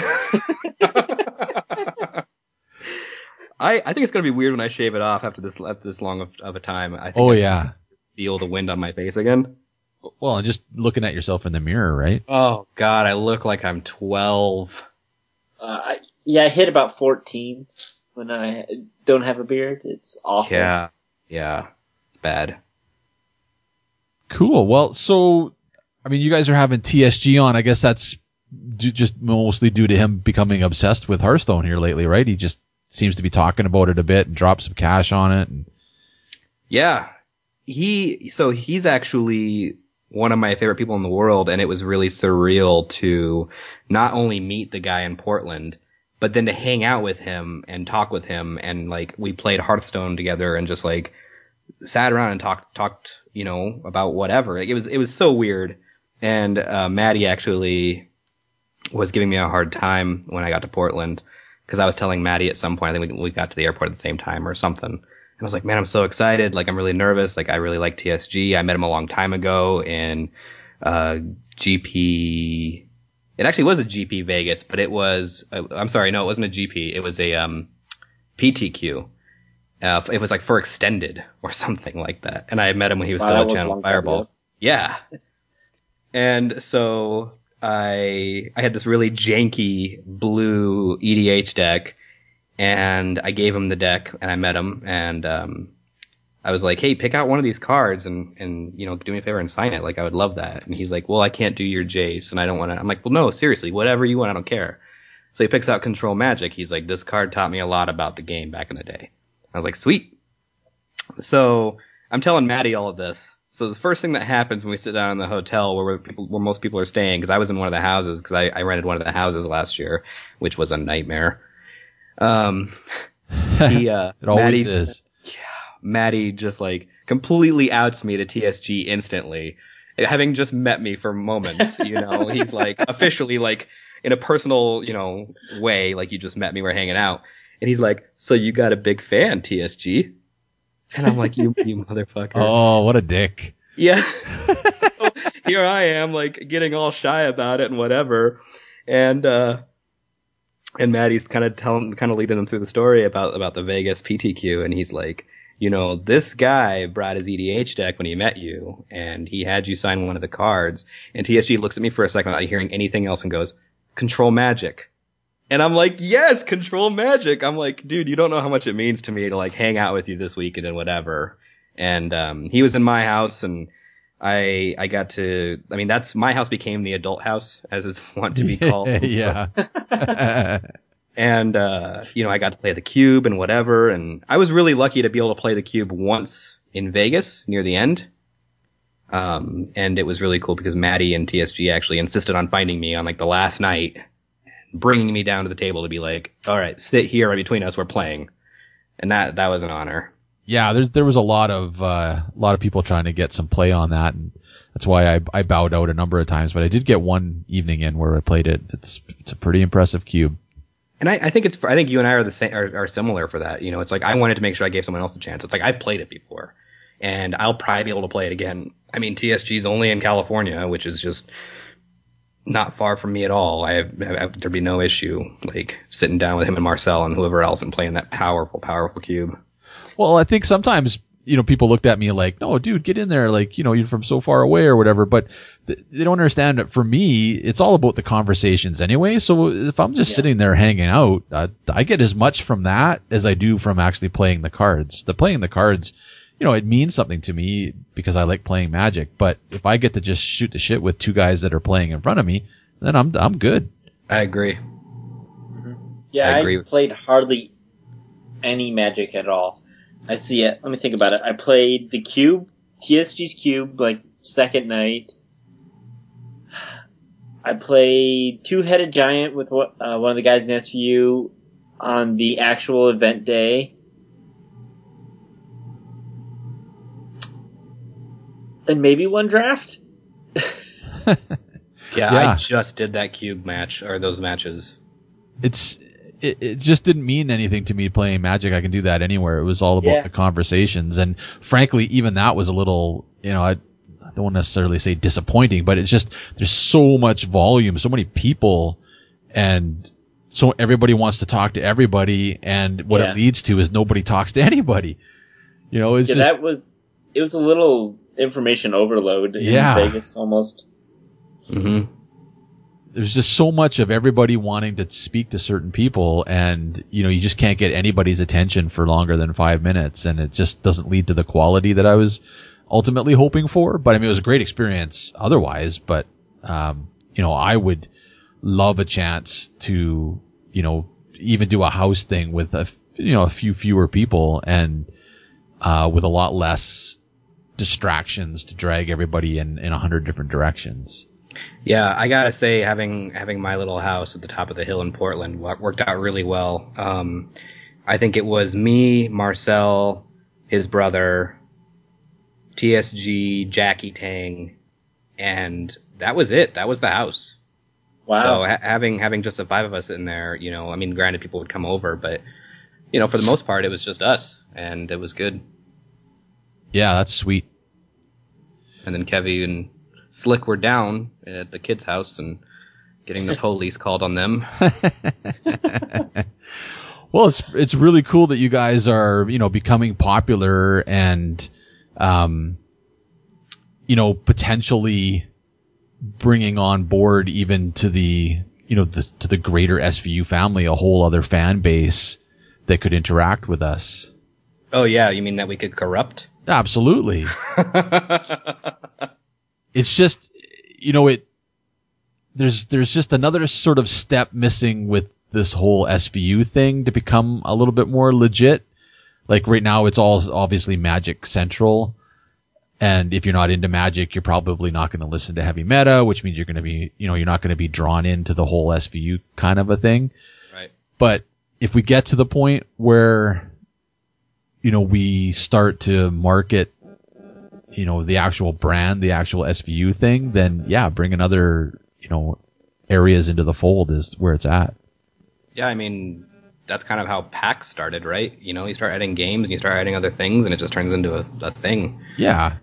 I, I think it's gonna be weird when I shave it off after this after this long of, of a time. I think Oh I yeah. feel the wind on my face again. Well, and just looking at yourself in the mirror, right? Oh God, I look like I'm twelve. Uh, I, yeah, I hit about fourteen when I don't have a beard. It's awful. Yeah, yeah, it's bad. Cool. Well, so I mean, you guys are having T S G on. I guess that's d- just mostly due to him becoming obsessed with Hearthstone here lately, right? He just seems to be talking about it a bit and dropped some cash on it. And Yeah, he so he's actually one of my favorite people in the world, and it was really surreal to not only meet the guy in Portland, but then to hang out with him and talk with him, and like we played Hearthstone together and just like sat around and talked talked you know about whatever. Like, it was it was so weird. And uh, Maddie actually was giving me a hard time when I got to Portland because I was telling Maddie at some point, I think we, we got to the airport at the same time or something. And I was like, man, I'm so excited. Like, I'm really nervous. Like, I really like T S G. I met him a long time ago in uh G P. It actually was a G P Vegas, but it was, uh, I'm sorry, no, it wasn't a G P. It was a um P T Q. Uh, it was like for Extended or something like that. And I had met him when he was Wow, still that at was a Channel long time Fireball. ago. Yeah. And so I I had this really janky blue E D H deck, and I gave him the deck, and I met him, and um, I was like, hey, pick out one of these cards and, and, you know, do me a favor and sign it. Like, I would love that. And he's like, well, I can't do your Jace, and I don't want to. I'm like, well, no, seriously, whatever you want, I don't care. So he picks out Control Magic. He's like, this card taught me a lot about the game back in the day. I was like, sweet. So I'm telling Maddie all of this. So the first thing that happens when we sit down in the hotel where people, where most people are staying, because I was in one of the houses, because I, I rented one of the houses last year, which was a nightmare. Um, he, uh, it always Maddie, is. Yeah, Maddie just like completely outs me to T S G instantly, having just met me for moments. You know, he's like officially like in a personal, you know, way, like you just met me, we're hanging out, and he's like, "So you got a big fan, T S G?" And I'm like, you, you motherfucker. Oh, what a dick. Yeah. So here I am, like, getting all shy about it and whatever. And, uh, and Maddie's kind of telling, kind of leading him through the story about, about the Vegas P T Q. And he's like, you know, this guy brought his E D H deck when he met you, and he had you sign one of the cards. And T S G looks at me for a second without hearing anything else and goes, "Control Magic." And I'm like, yes, Control Magic. I'm like, dude, you don't know how much it means to me to like hang out with you this weekend and whatever. And um he was in my house, and I I got to, I mean, that's, my house became the adult house, as it's want to be called. Yeah. And uh you know, I got to play the cube and whatever, and I was really lucky to be able to play the cube once in Vegas near the end. Um and it was really cool because Maddie and T S G actually insisted on finding me on like the last night, bringing me down to the table to be like, all right, sit here right between us, we're playing. And that, that was an honor. Yeah, there, there was a lot of, uh, a lot of people trying to get some play on that, and that's why I, I bowed out a number of times, but I did get one evening in where I played it. It's, it's a pretty impressive cube. And I, I think it's, I think you and I are the same, are, are similar for that. You know, it's like, I wanted to make sure I gave someone else a chance. It's like, I've played it before, and I'll probably be able to play it again. I mean, T S G's only in California, which is just not far from me at all. I have, I have, there'd be no issue, like, sitting down with him and Marcel and whoever else and playing that powerful, powerful cube. Well, I think sometimes, you know, people looked at me like, no, dude, get in there. Like, you know, you're from so far away or whatever. But th- they don't understand that for me, it's all about the conversations anyway. So if I'm just yeah. sitting there hanging out, uh, I get as much from that as I do from actually playing the cards. The playing the cards, you know, it means something to me because I like playing Magic. But if I get to just shoot the shit with two guys that are playing in front of me, then I'm I'm good. I agree. Mm-hmm. Yeah, I, I agree. played hardly any Magic at all. I see it. Let me think about it. I played the Cube, T S G's Cube, like second night. I played Two-Headed Giant with what, uh, one of the guys in S V U on the actual event day. And maybe one draft? yeah, yeah, I just did that cube match, or those matches. It's it, it just didn't mean anything to me playing Magic. I can do that anywhere. It was all about yeah. the conversations, and frankly, even that was a little, you know, I, I don't want to necessarily say disappointing, but it's just there's so much volume, so many people, and so everybody wants to talk to everybody, and what yeah. it leads to is nobody talks to anybody. You know, it's yeah, just that was it was a little information overload in yeah. Vegas almost. Mm-hmm. There's just so much of everybody wanting to speak to certain people, and you know, you just can't get anybody's attention for longer than five minutes, and it just doesn't lead to the quality that I was ultimately hoping for. But I mean, it was a great experience otherwise, but um, you know, I would love a chance to, you know, even do a house thing with a, you know, a few fewer people and uh, with a lot less distractions to drag everybody in in a hundred different directions. Yeah, I gotta say, having having my little house at the top of the hill in Portland worked out really well. Um, I think it was me, Marcel, his brother, T S G, Jackie Tang, and that was it. That was the house. Wow. So ha- having having just the five of us in there, you know, I mean, granted, people would come over, but you know, for the most part, it was just us, and it was good. Yeah, that's sweet. And then Kevy and Slick were down at the kids' house and getting the police called on them. Well, it's it's really cool that you guys are, you know, becoming popular and, um, you know, potentially bringing on board even to the, you know, the, to the greater S V U family, a whole other fan base that could interact with us. Oh yeah, you mean that we could corrupt? Absolutely. It's just, you know, it, there's, there's just another sort of step missing with this whole S V U thing to become a little bit more legit. Like right now it's all obviously Magic Central. And if you're not into Magic, you're probably not going to listen to heavy meta, which means you're going to be, you know, you're not going to be drawn into the whole S V U kind of a thing. Right. But if we get to the point where, you know, we start to market, you know, the actual brand, the actual S V U thing, then yeah, bringing other, you know, areas into the fold is where it's at. Yeah, I mean, that's kind of how PAX started, right? You know, you start adding games and you start adding other things and it just turns into a, a thing. Yeah.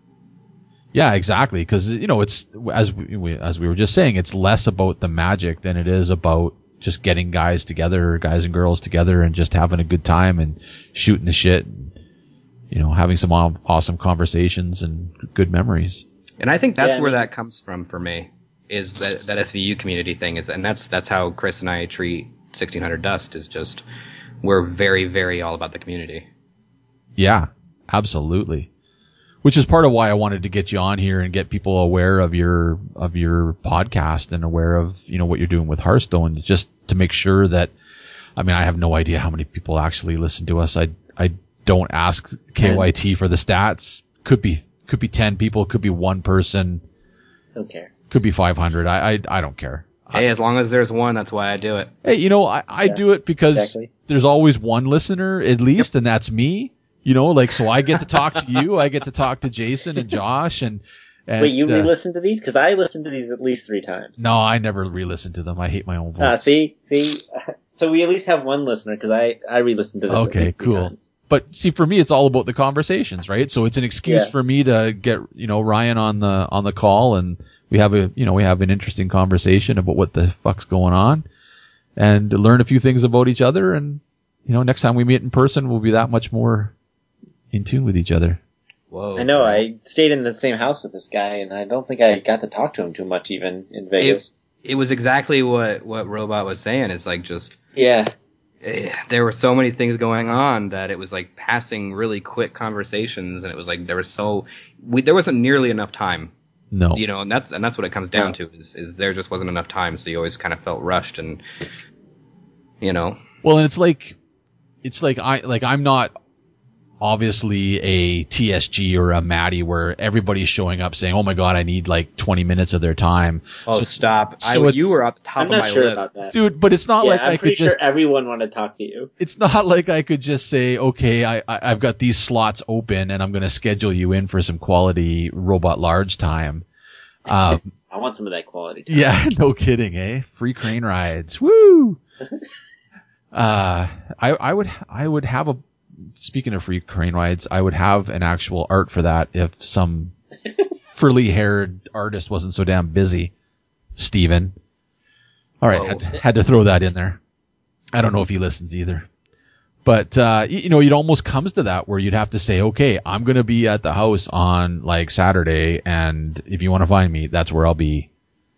Yeah, exactly. Because, you know, it's, as we, as we were just saying, it's less about the Magic than it is about just getting guys together, guys and girls together, and just having a good time and shooting the shit and, you know, having some aw- awesome conversations and good memories. And I think that's Yeah, where I mean- that comes from for me, is that, that S V U community thing. is, And that's that's how Chris and I treat sixteen hundred Dust, is just, we're very, very all about the community. Yeah, absolutely. Which is part of why I wanted to get you on here and get people aware of your of your podcast and aware of, you know, what you're doing with Hearthstone, just to make sure that, I mean, I have no idea how many people actually listen to us. I I don't ask K Y T for the stats. Could be could be ten people, could be one person, Don't care. could be five hundred. I I, I don't care. Hey, as long as there's one, that's why I do it. Hey, you know, I, I Yeah, do it because exactly. there's always one listener at least, and that's me. You know, like, so I get to talk to you, I get to talk to Jason and Josh, and, and Wait, you uh, re-listen to these? Because I listened to these at least three times. no, I never re-listen to them. I hate my own voice. Ah, see, see. So we at least have one listener because I I re-listened to this. Okay, at least three cool. times. But see, for me, it's all about the conversations, right? So it's an excuse Yeah. for me to get, you know, Ryan on the on the call, and we have a, you know, we have an interesting conversation about what the fuck's going on, and learn a few things about each other. And, you know, next time we meet in person, we'll be that much more in tune with each other. Whoa. I know. I stayed in the same house with this guy, and I don't think I got to talk to him too much, even in Vegas. It was exactly what, what Robot was saying. It's like just, Yeah. eh, there were so many things going on that it was like passing really quick conversations, and it was like there was so, we, there wasn't nearly enough time. No. You know, and that's and that's what it comes down to is, is there just wasn't enough time, so you always kind of felt rushed, and you know. Well, and it's like, it's like I like I'm not obviously a T S G or a Maddie where everybody's showing up saying, "Oh my god, I need like twenty minutes of their time." Oh, So it's- stop! so I, it's- you were at the top I'm of not my sure list. about that. Dude, but it's not yeah, like I'm I pretty could just. sure everyone wanted to talk to you. It's not like I could just say, "Okay, I, I I've got these slots open, and I'm going to schedule you in for some quality Robot Large time." Um, I want some of that quality time. yeah, no kidding, eh? Free crane rides, woo! Uh, I I would I would have a. Speaking of free crane rides, I would have an actual art for that if some frilly-haired artist wasn't so damn busy. Steven. All right, had, had to throw that in there. I don't know if he listens either. But, uh, you, you know, it almost comes to that where you'd have to say, okay, I'm going to be at the house on, like, Saturday, and if you want to find me, that's where I'll be.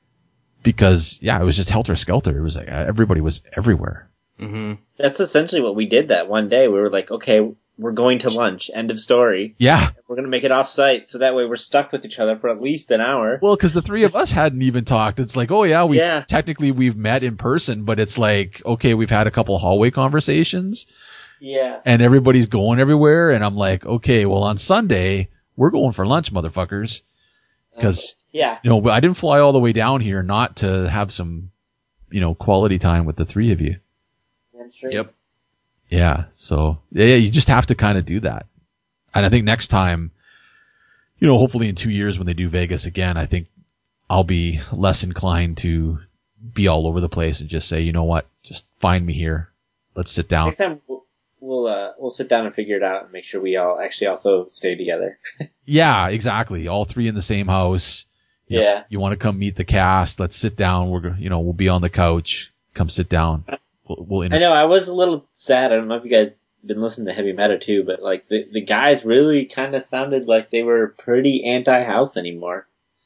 Because, yeah, it was just helter-skelter. It was like everybody was everywhere. Mm-hmm. That's essentially what we did that one day. We were like, okay, we're going to lunch. End of story. Yeah. We're going to make it off site, so that way we're stuck with each other for at least an hour. Well, because the three of us hadn't even talked. It's like, oh yeah, we Yeah. technically we've met in person, but it's like, okay, we've had a couple hallway conversations, Yeah. and everybody's going everywhere, and I'm like, okay, well on Sunday we're going for lunch, motherfuckers, because Yeah. you know I didn't fly all the way down here not to have some, you know, quality time with the three of you. I'm sure. Yep. Yeah, so yeah, you just have to kind of do that. And I think next time, you know, hopefully in two years when they do Vegas again, I think I'll be less inclined to be all over the place and just say, you know what, just find me here. Let's sit down. Next time we'll we'll, uh, we'll sit down and figure it out and make sure we all actually also stay together. Yeah, exactly. All three in the same house. You know, Yeah. you want to come meet the cast? Let's sit down. We're, go- you know, we'll be on the couch. Come sit down. We'll, we'll inter- I know, I was a little sad. I don't know if you guys been listening to Heavy Meta too, but like the, the guys really kind of sounded like they were pretty anti-house anymore.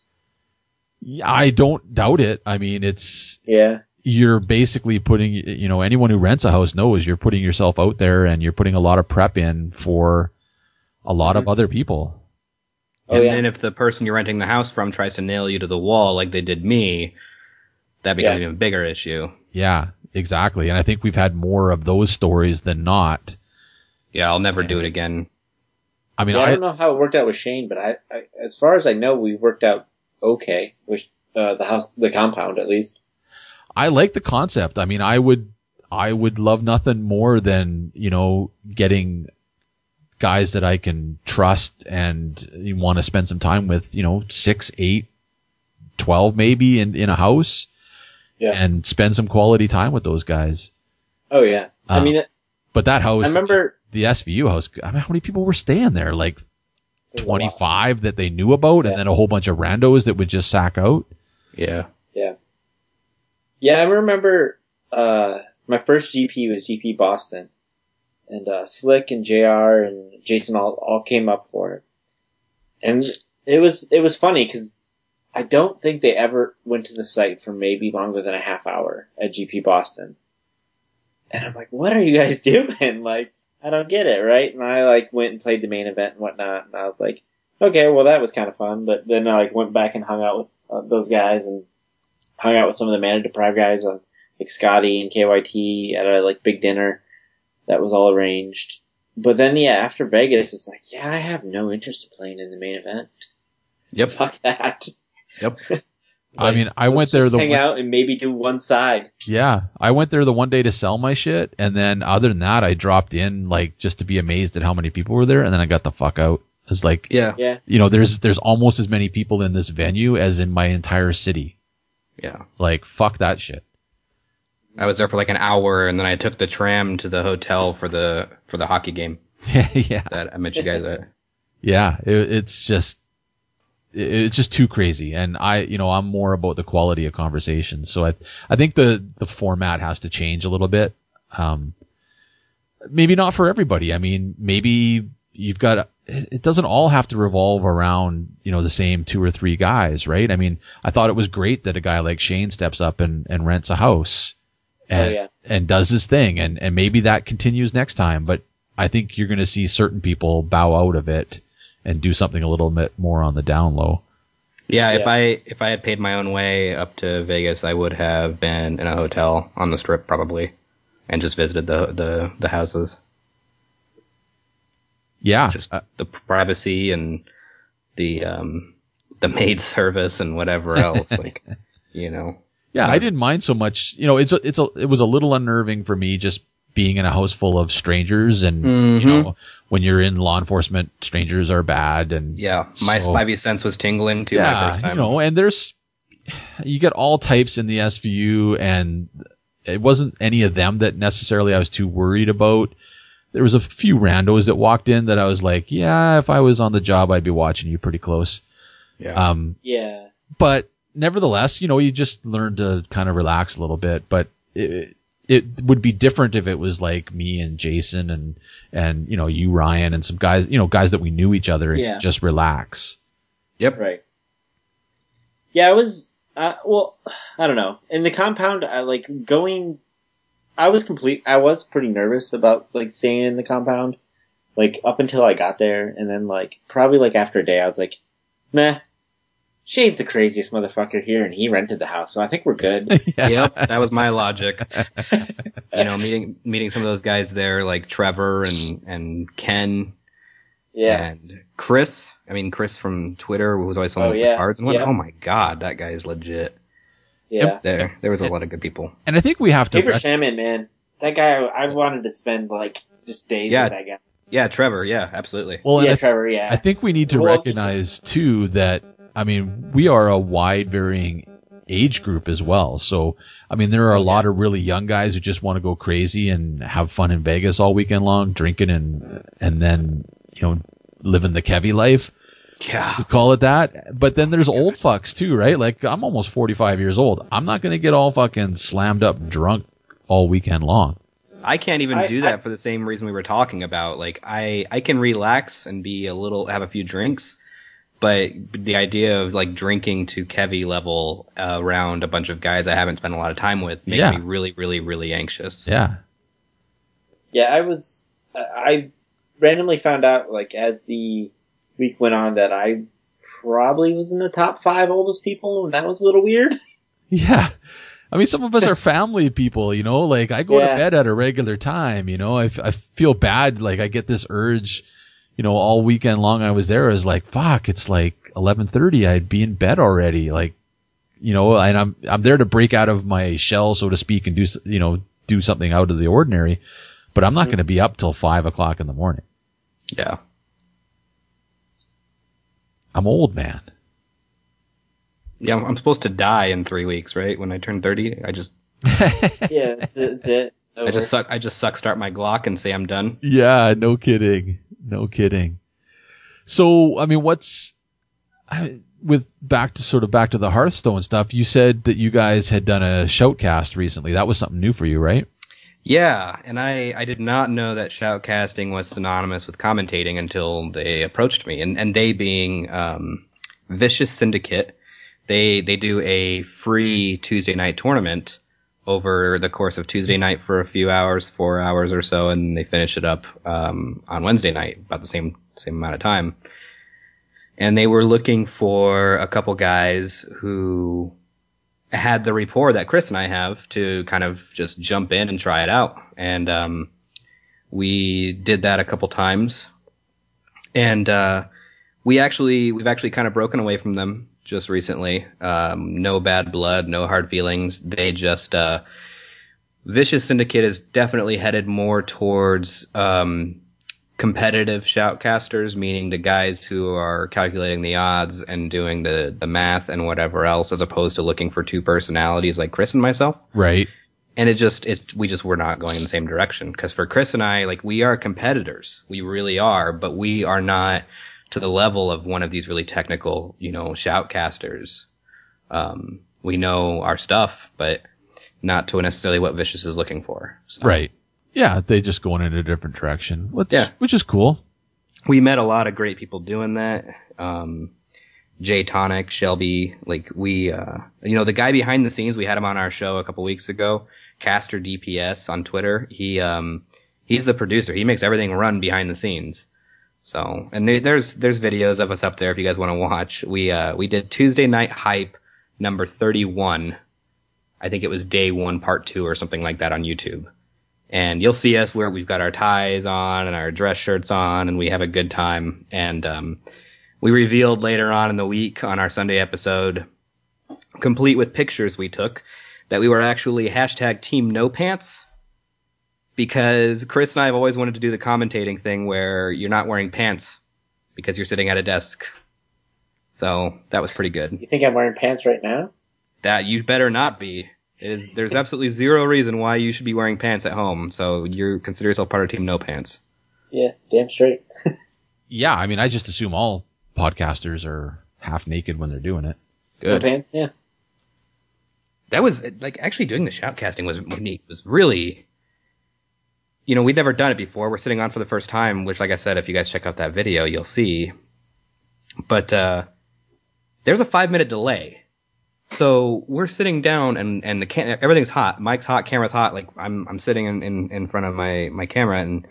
Yeah, I don't doubt it. I mean, it's, Yeah. you're basically putting, you know, anyone who rents a house knows you're putting yourself out there and you're putting a lot of prep in for a lot of other people. Oh, and yeah. then if the person you're renting the house from tries to nail you to the wall like they did me, that becomes Yeah. an even bigger issue. Yeah, exactly. And I think we've had more of those stories than not. Yeah, I'll never do it again. I mean, yeah, I I, don't know how it worked out with Shane, but I, I as far as I know, we worked out okay with uh, the house, the compound at least. I like the concept. I mean, I would, I would love nothing more than, you know, getting guys that I can trust and want to spend some time with, you know, six, eight, twelve maybe in, in a house, Yeah. and spend some quality time with those guys. Oh yeah. I Um, mean, it, But that house, I remember the S V U house, I mean, how many people were staying there? Like There's a twenty-five that they knew about, Yeah. and then a whole bunch of randos that would just sack out. Yeah. Yeah. Yeah, I remember uh my first G P was G P Boston. And uh Slick and J R and Jason all all came up for it. And it was it was funny cuz I don't think they ever went to the site for maybe longer than a half hour at G P Boston. And I'm like, "What are you guys doing?" Like, I don't get it, right? And I like went and played the main event and whatnot, and I was like, "Okay, well that was kind of fun." But then I like went back and hung out with uh, those guys and hung out with some of the Mana Deprived guys, on like Scotty and K Y T at a like big dinner that was all arranged. But then yeah, after Vegas, it's like, yeah, I have no interest in playing in the main event. Yep. Fuck that. Yep. I mean, I let's went there just the hang one- out and maybe do one side. Yeah, I went there the one day to sell my shit, and then other than that, I dropped in like just to be amazed at how many people were there, and then I got the fuck out. It's like, Yeah. Yeah. you know, there's there's almost as many people in this venue as in my entire city. Yeah. Like, fuck that shit. I was there for like an hour, and then I took the tram to the hotel for the for the hockey game Yeah, yeah, that I met you guys at. yeah. It, it's just it, it's just too crazy, and I, you know, I'm more about the quality of conversation. So I I think the the format has to change a little bit. Um, maybe not for everybody. I mean, maybe you've got, it doesn't all have to revolve around, you know, the same two or three guys, right? I mean, I thought it was great that a guy like Shane steps up and, and rents a house and, Oh, yeah. and does his thing. And, and maybe that continues next time, but I think you're going to see certain people bow out of it and do something a little bit more on the down low. Yeah, if Yeah. I if I had paid my own way up to Vegas, I would have been in a hotel on the Strip probably, and just visited the the, the houses. Yeah. Just uh, the privacy and the um the maid service and whatever else, like, you know. Yeah, I didn't mind so much. You know, it's a, it's a, it was a little unnerving for me just being in a house full of strangers, and Mhm. you know, when you're in law enforcement, strangers are bad, and Yeah, my so- spidey sense was tingling too. my yeah, first time. you know, and there's you get all types in the S V U, and it wasn't any of them that necessarily I was too worried about. There was a few randos that walked in that I was like, yeah, if I was on the job, I'd be watching you pretty close. Yeah. Um, Yeah. but nevertheless, you know, you just learn to kind of relax a little bit. But it, it would be different if it was like me and Jason and, and, you know, you, Ryan, and some guys, you know, guys that we knew each other, and Yeah. just relax. Yep. Right. Yeah, I was, uh, well, I don't know. In the compound, I like going, I was complete, I was pretty nervous about like staying in the compound, like up until I got there. And then like, probably like after a day, I was like, meh, Shade's the craziest motherfucker here and he rented the house. So I think we're good. Yep, that was my logic. You know, meeting meeting some of those guys there, like Trevor and and Ken Yeah. and Chris. I mean, Chris from Twitter, who was always selling Oh, the yeah, cards and whatnot. yeah. Oh my god, that guy is legit. Yeah. There, there was a lot of good people. And I think we have to, Paper rec- Shaman, man. That guy, I wanted to spend like just days Yeah. with that guy. Yeah, Trevor. Yeah, absolutely. well, and yeah, I, Trevor, yeah. I think we need to Well, recognize too that, I mean, we are a wide varying age group as well. So, I mean, there are a lot of really young guys who just want to go crazy and have fun in Vegas all weekend long, drinking and, and then, you know, living the Kevy life, Yeah. to call it that. But then there's old fucks too, right? Like, I'm almost forty-five years old. I'm not going to get all fucking slammed up drunk all weekend long. I can't even I- do that I- for the same reason we were talking about. Like, I, I can relax and be a little, have a few drinks, but the idea of like drinking to Kevy level uh, around a bunch of guys I haven't spent a lot of time with makes Yeah. me really, really, really anxious. Yeah. Yeah, I was. I I randomly found out, like, as the week went on, that I probably was in the top five oldest people, and that was a little weird. Yeah. I mean, some of us are family people, you know, like I go Yeah. to bed at a regular time, you know, I, f- I feel bad. Like I get this urge, you know, all weekend long I was there, I was like, fuck, it's like eleven thirty. I'd be in bed already. Like, you know, and I'm, I'm there to break out of my shell, so to speak, and do, you know, do something out of the ordinary, but I'm not going to be up till five o'clock in the morning. Yeah. I'm old, man. Yeah, I'm supposed to die in three weeks, right? When I turn thirty, I just Yeah, that's it. That's it. It's I just over. suck. I just suck. Start my Glock and say I'm done. Yeah, no kidding. No kidding. So, I mean, what's, I, with back to sort of back to the Hearthstone stuff, you said that you guys had done a shoutcast recently. That was something new for you, right? Yeah, and I, I did not know that shoutcasting was synonymous with commentating until they approached me. And, and they being um, Vicious Syndicate, they they do a free Tuesday night tournament over the course of Tuesday night for a few hours, four hours or so, and they finish it up um, on Wednesday night, about the same same amount of time. And they were looking for a couple guys who had the rapport that Chris and I have to kind of just jump in and try it out. And um, we did that a couple times. And uh, we actually, we've actually kind of broken away from them just recently. Um, no bad blood, no hard feelings. They just, uh, Vicious Syndicate is definitely headed more towards um, competitive shoutcasters, meaning the guys who are calculating the odds and doing the, the math and whatever else, as opposed to looking for two personalities like Chris and myself. Right. And it just, it, we just were not going in the same direction. Because for Chris and I, like, we are competitors. We really are, but we are not to the level of one of these really technical, you know, shoutcasters. Um, we know our stuff, but not to necessarily what Vicious is looking for. So. Right. Yeah, they just going in a different direction, which, Yeah. which is cool. We met a lot of great people doing that. Um, Jay Tonic, Shelby, like we, uh, you know, the guy behind the scenes, we had him on our show a couple weeks ago, Caster D P S on Twitter. He, um, he's the producer. He makes everything run behind the scenes. So, and there, there's, there's videos of us up there if you guys want to watch. We, uh, we did Tuesday Night Hype number thirty-one. I think it was day one, part two or something like that on YouTube. And you'll see us where we've got our ties on and our dress shirts on, and we have a good time. And um, we revealed later on in the week on our Sunday episode, complete with pictures we took, that we were actually hashtag Team No Pants. Because Chris and I have always wanted to do the commentating thing where you're not wearing pants because you're sitting at a desk. So that was pretty good. You think I'm wearing pants right now? That you better not be. It is, there's absolutely zero reason why you should be wearing pants at home. So you consider yourself part of Team No Pants. Yeah, damn straight. Yeah, I mean, I just assume all podcasters are half naked when they're doing it. No Good. pants, yeah. That was, like, actually doing the shoutcasting was neat. It was really, you know, we'd never done it before. We're sitting on for the first time, which, like I said, if you guys check out that video, you'll see. But uh, there's a five-minute delay. So we're sitting down and, and the cam- everything's hot. Mic's hot, camera's hot. Like I'm I'm sitting in, in, in front of my, my camera and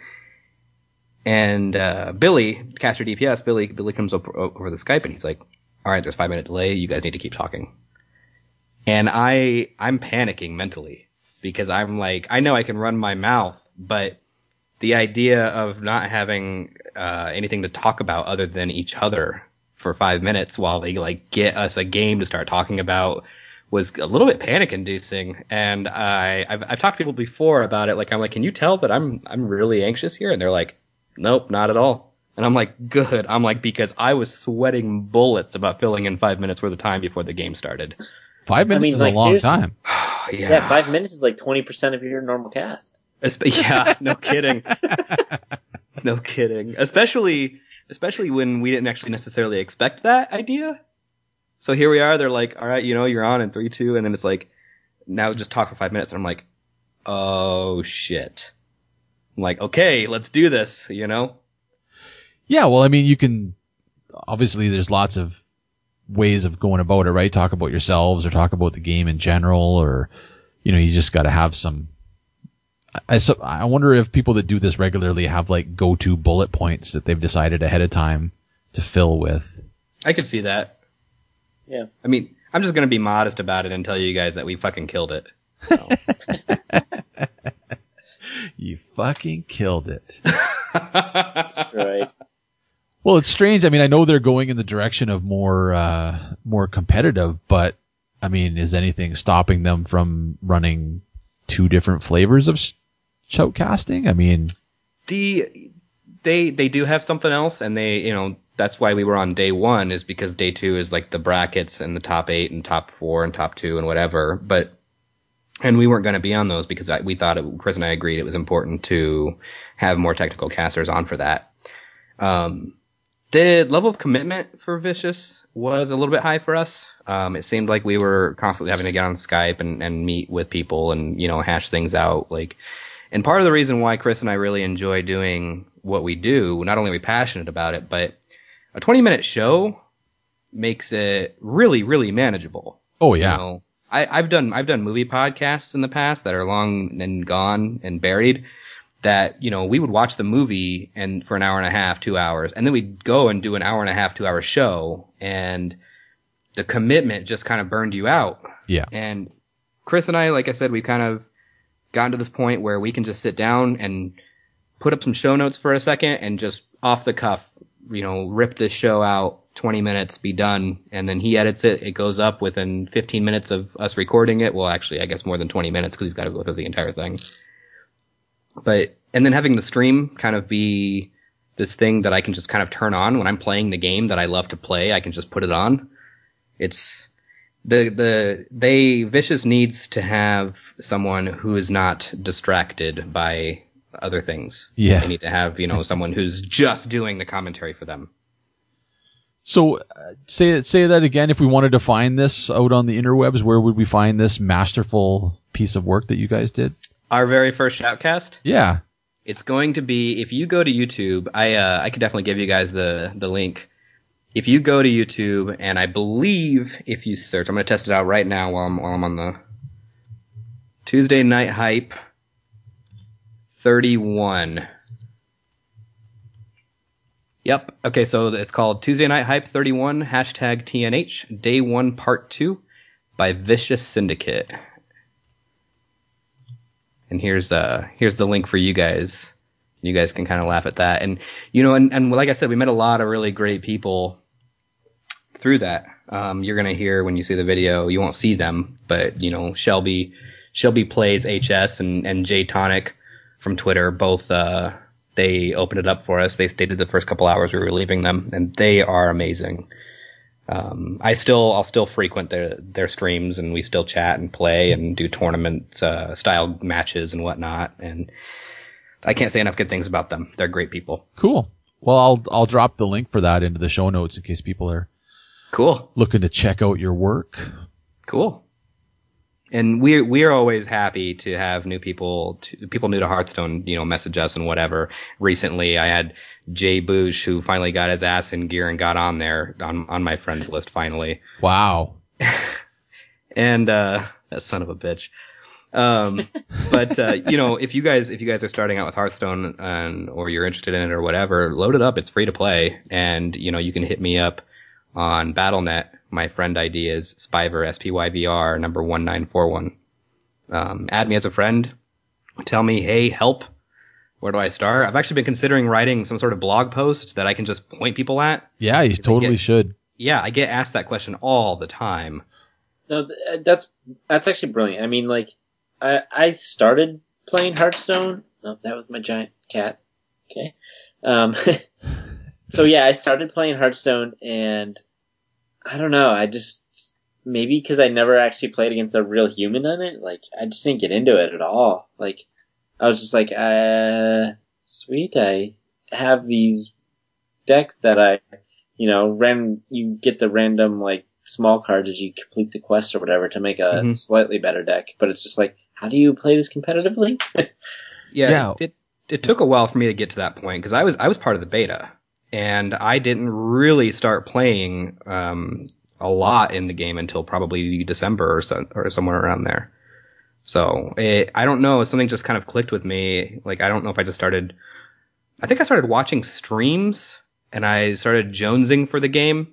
and uh, Billy, Caster D P S, Billy Billy comes up over the Skype and he's like, "All right, there's five minute delay. You guys need to keep talking." And I I'm panicking mentally because I'm like, I know I can run my mouth, but the idea of not having uh, anything to talk about other than each other for five minutes while they like get us a game to start talking about was a little bit panic inducing. And I, I've, I've talked to people before about it. Like, I'm like, can you tell that I'm, I'm really anxious here? And they're like, nope, not at all. And I'm like, good. I'm like, because I was sweating bullets about filling in five minutes worth of time before the game started. Five minutes mean, is like, a long seriously. time. yeah. Yeah, five minutes is like twenty percent of your normal cast. Espe- yeah, no kidding. No kidding. Especially, especially when we didn't actually necessarily expect that idea. So here we are. They're like, all right, you know, you're on in three, two. And then it's like, now just talk for five minutes. And I'm like, oh shit. I'm like, okay, let's do this, you know? Yeah, well, I mean, you can, obviously there's lots of ways of going about it, right? Talk about yourselves or talk about the game in general, or, you know, you just got to have some, I, so, I wonder if people that do this regularly have like go-to bullet points that they've decided ahead of time to fill with. I could see that. Yeah. I mean, I'm just going to be modest about it and tell you guys that we fucking killed it. So. You fucking killed it. That's right. Well, it's strange. I mean, I know they're going in the direction of more uh, more competitive, but I mean, is anything stopping them from running two different flavors of shoutcasting? I mean, the they they do have something else, and they you know that's why we were on day one, is because day two is like the brackets and the top eight and top four and top two and whatever. But and we weren't going to be on those because I, we thought it, Chris and I agreed it was important to have more technical casters on for that. Um, the level of commitment for Vicious was a little bit high for us. Um, it seemed like we were constantly having to get on Skype and, and meet with people and, you know, hash things out. Like, and part of the reason why Chris and I really enjoy doing what we do, not only are we passionate about it, but a twenty minute show makes it really, really manageable. Oh yeah. You know, I, I've done, I've done movie podcasts in the past that are long and gone and buried. That, you know, we would watch the movie and for an hour and a half, two hours, and then we'd go and do an hour and a half, two hour show, and the commitment just kind of burned you out. Yeah. And Chris and I, like I said, we've kind of gotten to this point where we can just sit down and put up some show notes for a second and just off the cuff, you know, rip this show out, twenty minutes, be done, and then he edits it. It goes up within fifteen minutes of us recording it. Well, actually, I guess more than twenty minutes because he's got to go through the entire thing. But, and then having the stream kind of be this thing that I can just kind of turn on when I'm playing the game that I love to play. I can just put it on. It's the, the, they, Vicious needs to have someone who is not distracted by other things. Yeah. They need to have, you know, someone who's just doing the commentary for them. So uh, say, say that again. If we wanted to find this out on the interwebs, where would we find this masterful piece of work that you guys did? Our very first Shoutcast? Yeah. It's going to be, if you go to YouTube, I uh, I could definitely give you guys the, the link. If you go to YouTube, and I believe if you search, I'm going to test it out right now while I'm, while I'm on the Tuesday Night Hype thirty-one. Yep. Okay, so it's called Tuesday Night Hype thirty-one, hashtag T N H, Day one Part two by Vicious Syndicate. And here's uh here's the link for you guys. You guys can kind of laugh at that. And, you know, and, and like I said, we met a lot of really great people through that. Um, you're going to hear when you see the video, you won't see them, but, you know, Shelby, Shelby Plays H S and, and Jay Tonic from Twitter, both, uh, they opened it up for us. They, they did the first couple hours we were leaving them, and they are amazing. Um, I still, I'll still frequent their, their streams, and we still chat and play and do tournament, uh, style matches and whatnot. And I can't say enough good things about them. They're great people. Cool. Well, I'll, I'll drop the link for that into the show notes in case people are cool looking to check out your work. Cool. And we're, we're always happy to have new people, to, people new to Hearthstone, you know, message us and whatever. Recently, I had Jay Boosh, who finally got his ass in gear and got on there, on, on my friends list finally. Wow. And, uh, that son of a bitch. Um, but, uh, you know, if you guys, if you guys are starting out with Hearthstone and, or you're interested in it or whatever, load it up. It's free to play. And, you know, you can hit me up on Battle dot net. My friend I D is Spyver, S P Y V R, number one nine four one. Um, add me as a friend. Tell me, hey, help. Where do I start? I've actually been considering writing some sort of blog post that I can just point people at. Yeah, you totally get, should. Yeah, I get asked that question all the time. No, that's that's actually brilliant. I mean, like, I I started playing Hearthstone. No, that was my giant cat. Okay. Um, so yeah, I started playing Hearthstone, and I don't know. I just maybe because I never actually played against a real human on it. Like, I just didn't get into it at all. Like, I was just like, uh, sweet. I have these decks that I, you know, ran. You get the random like small cards as you complete the quest or whatever to make a mm-hmm. slightly better deck. But it's just like, how do you play this competitively? yeah, yeah. It it took a while for me to get to that point because I was I was part of the beta. And I didn't really start playing um, a lot in the game until probably December or, so, or somewhere around there. So it, I don't know. Something just kind of clicked with me. Like, I don't know if I just started. I think I started watching streams and I started jonesing for the game.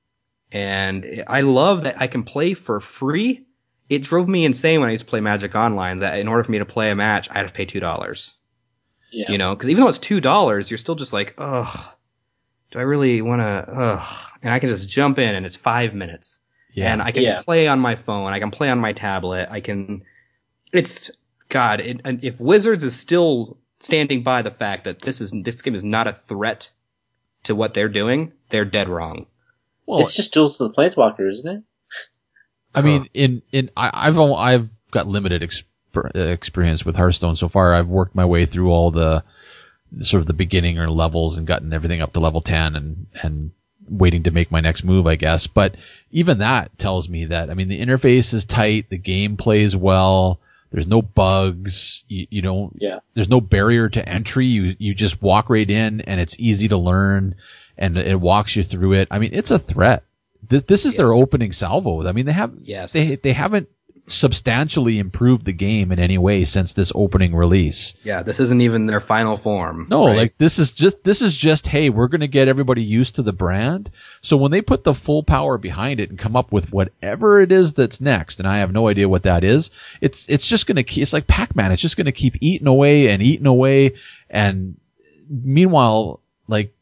And I love that I can play for free. It drove me insane when I used to play Magic Online that in order for me to play a match, I had to pay two dollars. Yeah. You know, because even though it's two dollars, you're still just like, ugh. do I really want to, and I can just jump in and it's five minutes. Yeah. And I can Yeah. play on my phone. I can play on my tablet. I can, it's, God, it, and if Wizards is still standing by the fact that this is, this game is not a threat to what they're doing, they're dead wrong. Well, It's just Duels of the Planeswalker, isn't it? I mean, in, in, I, I've, al- I've got limited exp- experience with Hearthstone so far. I've worked my way through all the, sort of the beginning or levels and gotten everything up to level ten and, and waiting to make my next move, I guess. But even that tells me that, I mean, the interface is tight, the game plays well, there's no bugs, you, you don't, Yeah. there's no barrier to entry. You, you just walk right in and it's easy to learn and it walks you through it. I mean, it's a threat. This, this is Yes. their opening salvo. I mean, they have, Yes. they, they haven't substantially improved the game in any way since this opening release. Yeah, this isn't even their final form. No, right? like this is just, this is just, hey, we're going to get everybody used to the brand. So when they put the full power behind it and come up with whatever it is that's next, and I have no idea what that is, it's, it's just going to keep, it's like Pac-Man. It's just going to keep eating away and eating away. And meanwhile, like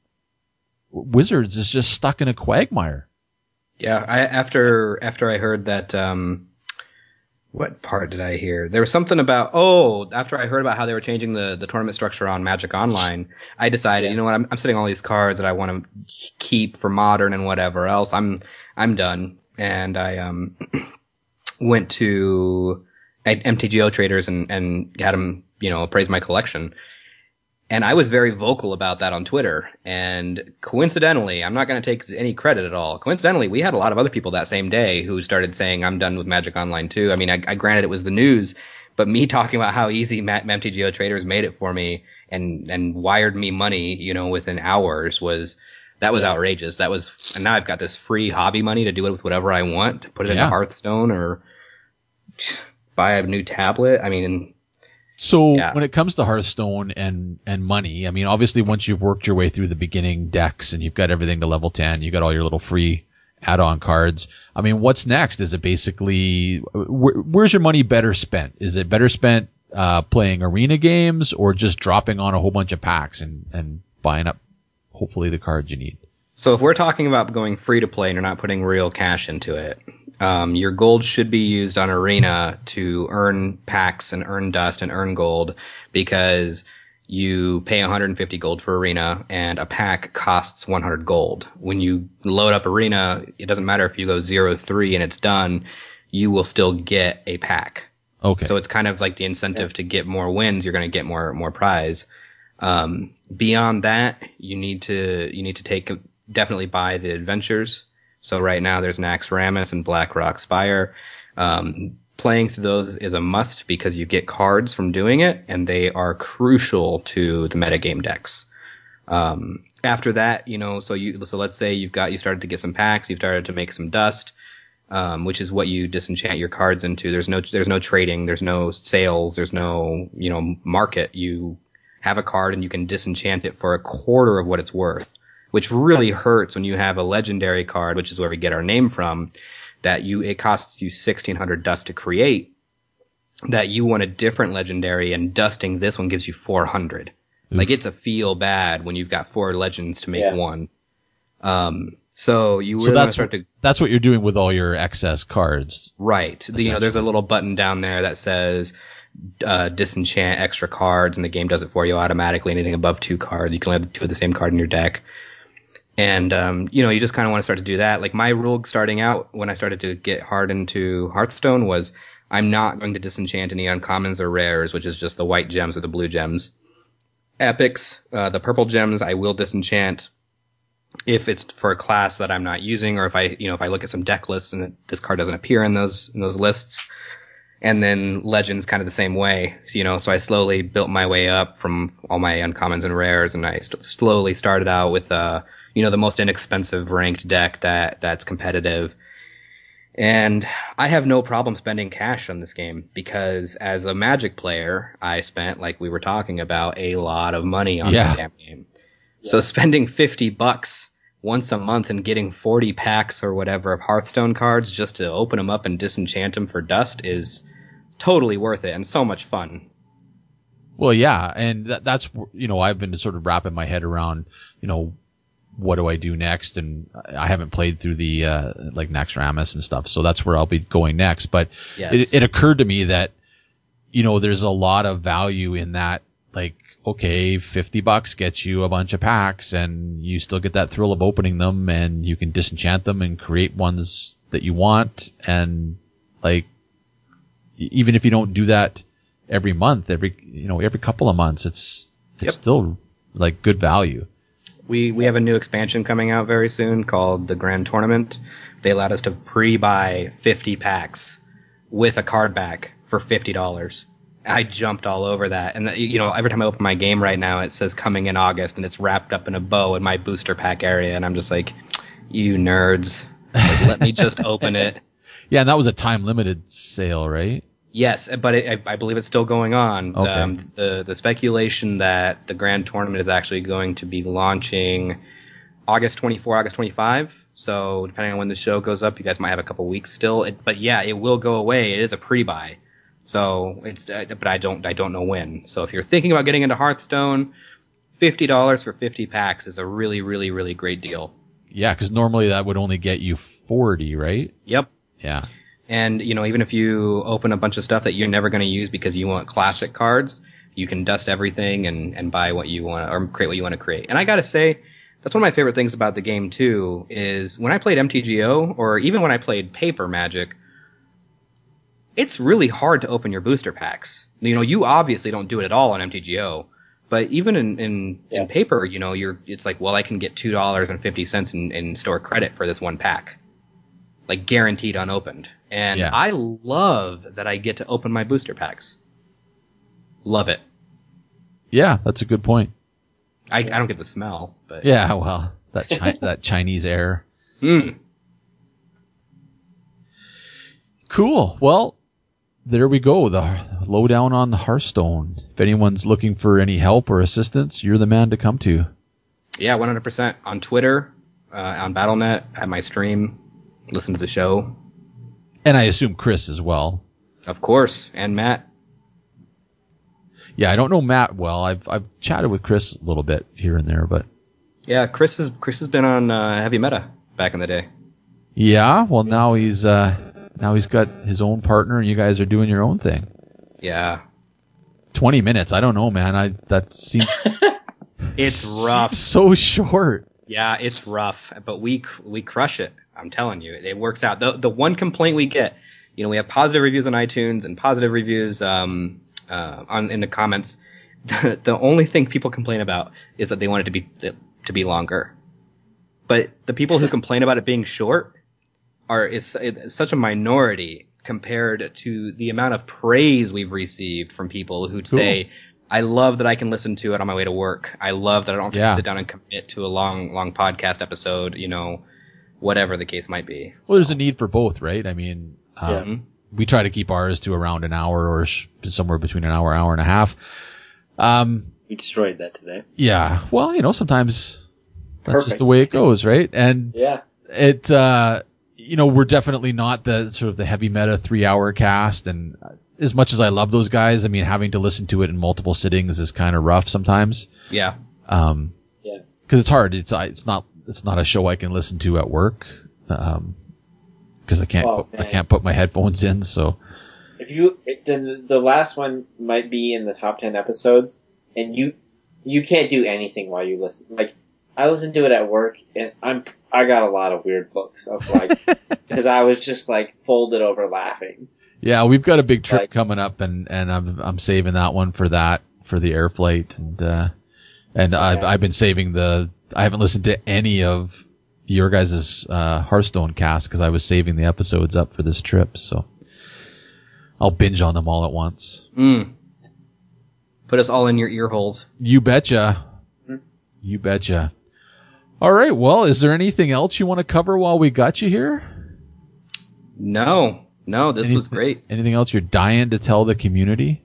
Wizards is just stuck in a quagmire. Yeah, I, after after I heard that, um, what part did I hear? There was something about, oh, after I heard about how they were changing the, the tournament structure on Magic Online, I decided, Yeah. you know what, I'm, I'm setting all these cards that I want to keep for Modern and whatever else. I'm I'm done. And I um went to M T G O Traders and, and had them, you know, appraise my collection. And I was very vocal about that on Twitter. And coincidentally, I'm not going to take any credit at all. Coincidentally, we had a lot of other people that same day who started saying, I'm done with Magic Online too. I mean, I, I granted it was the news, but me talking about how easy M T G O Traders made it for me and, and wired me money, you know, within hours was, that was outrageous. That was, and now I've got this free hobby money to do it with whatever I want, to put it Yeah. into Hearthstone or buy a new tablet. I mean, So Yeah. when it comes to Hearthstone and, and money, I mean, obviously once you've worked your way through the beginning decks and you've got everything to level ten, you got all your little free add-on cards. I mean, what's next? Is it basically, where, where's your money better spent? Is it better spent, uh, playing arena games or just dropping on a whole bunch of packs and, and buying up hopefully the cards you need? So if we're talking about going free to play and you're not putting real cash into it, um, your gold should be used on Arena to earn packs and earn dust and earn gold, because you pay one hundred fifty gold for Arena and a pack costs one hundred gold. When you load up Arena, it doesn't matter if you go zero three and it's done, you will still get a pack. Okay. So it's kind of like the incentive to get more wins. You're going to get more more prize. Um, beyond that, you need to you need to take definitely buy the adventures. So right now there's Naxxramas and Blackrock Spire. Um, playing through those is a must because you get cards from doing it, and they are crucial to the metagame decks. Um, after that, you know, so you so let's say you've got you started to get some packs, you've started to make some dust. Um, which is what you disenchant your cards into. There's no, there's no trading, there's no sales, there's no, you know, market. You have a card and you can disenchant it for a quarter of what it's worth, which really hurts when you have a legendary card, which is where we get our name from, that you, it costs you sixteen hundred dust to create, that you want a different legendary and dusting this one gives you four hundred. Oof. Like, it's a feel bad when you've got four legends to make Yeah. one. Um, so you So really want to that's, start to, that's what you're doing with all your excess cards. right. The, you know, there's a little button down there that says, uh, disenchant extra cards, and the game does it for you automatically. Anything above two cards, you can only have two of the same card in your deck. And, um, you know, you just kind of want to start to do that. Like, my rule starting out when I started to get hard into Hearthstone was, I'm not going to disenchant any uncommons or rares, which is just the white gems or the blue gems. Epics, uh, the purple gems, I will disenchant if it's for a class that I'm not using, or if I, you know, if I look at some deck lists and this card doesn't appear in those, in those lists. And then Legends kind of the same way, you know, so I slowly built my way up from all my uncommons and rares, and I st- slowly started out with, uh, you know, the most inexpensive ranked deck that, that's competitive. And I have no problem spending cash on this game, because as a Magic player, I spent, like we were talking about, a lot of money on Yeah. the damn game. So spending fifty bucks once a month and getting forty packs or whatever of Hearthstone cards just to open them up and disenchant them for dust is totally worth it and so much fun. Well, yeah, and that, that's, you know, I've been sort of wrapping my head around, you know, what do I do next? And I haven't played through the uh, like Naxxramas and stuff, so that's where I'll be going next. But Yes. it, it occurred to me that, you know, there's a lot of value in that. Like, okay, fifty bucks gets you a bunch of packs, and you still get that thrill of opening them, and you can disenchant them and create ones that you want. And like, e- even if you don't do that every month, every you know every couple of months, it's it's Yep. still like good value. We we have a new expansion coming out very soon called the Grand Tournament. They allowed us to pre-buy fifty packs with a card back for fifty dollars. I jumped all over that. And, you know, every time I open my game right now, it says coming in August, and it's wrapped up in a bow in my booster pack area. And I'm just like, you nerds. Like, let me just open it. Yeah, and that was a time limited sale, right? Yes, but it, I, I believe it's still going on. Okay. Um, the the speculation that the Grand Tournament is actually going to be launching August twenty-fourth, August twenty-fifth. So depending on when the show goes up, you guys might have a couple weeks still. It, but yeah, it will go away. It is a pre-buy. So it's, uh, but I don't I don't know when. So if you're thinking about getting into Hearthstone, fifty dollars for fifty packs is a really really really great deal. Yeah, because normally that would only get you forty, right? Yep. Yeah. And, you know, even if you open a bunch of stuff that you're never going to use because you want classic cards, you can dust everything and, and buy what you want or create what you want to create. And I got to say, that's one of my favorite things about the game, too, is when I played M T G O or even when I played Paper Magic, it's really hard to open your booster packs. You know, you obviously don't do it at all on M T G O. But even in, in, Yeah. in paper, you know, you're it's like, well, I can get two dollars and fifty cents in, in store credit for this one pack. Like, guaranteed unopened. And Yeah. I love that I get to open my booster packs. Love it. Yeah, that's a good point. I, I don't get the smell, but Yeah, well, that chi- that Chinese air. Mm. Cool. Well, there we go. The lowdown on the Hearthstone. If anyone's looking for any help or assistance, you're the man to come to. Yeah, one hundred percent on Twitter, uh, on Battle dot net, at my stream. Listen to the show, And I assume Chris as well. of course, and Matt. Yeah, I don't know Matt well. I've I've chatted with Chris a little bit here and there, but Yeah, Chris has Chris has been on uh, Heavy Meta back in the day. yeah. Well, now he's uh now he's got his own partner, and you guys are doing your own thing. Yeah, Twenty minutes. I don't know, man. I that seems it's rough. seems so short. Yeah, it's rough, but we we crush it. I'm telling you, it works out. The the one complaint we get, you know, we have positive reviews on iTunes and positive reviews um, uh, on in the comments. The, the only thing people complain about is that they want it to be to be longer. But the people who complain about it being short are is it's such a minority compared to the amount of praise we've received from people who'd Cool. say, I love that I can listen to it on my way to work. I love that I don't have Yeah. to sit down and commit to a long, long podcast episode, you know, whatever the case might be. Well, there's a need for both, right? I mean, um, Yeah. we try to keep ours to around an hour or sh- somewhere between an hour, hour and a half. Um, You destroyed that today. yeah. Well, you know, sometimes that's just Perfect. the way it goes, right? And Yeah. it, uh, you know, we're definitely not the sort of the heavy meta three hour cast. And as much as I love those guys, I mean, having to listen to it in multiple sittings is kind of rough sometimes. Yeah. Um, Yeah. cause it's hard. It's, I- it's not, it's not a show I can listen to at work. Um, cause I can't, Oh, put, I man. can't put my headphones in. So If you, if the the last one might be in the top ten episodes, and you you can't do anything while you listen. Like I listened to it at work, and I'm I got a lot of weird looks of like because I was just like folded over laughing. yeah, we've got a big trip Like- coming up, and, and I'm I'm saving that one for that for the air flight, and uh, and I've Okay. I've been saving the I haven't listened to any of your guys' uh, Hearthstone cast because I was saving the episodes up for this trip, so I'll binge on them all at once. Mm. Put us all in your ear holes. You betcha, Hmm. you betcha. All right, well, is there anything else you want to cover while we got you here? No, no, this Any- was great. Anything else you're dying to tell the community?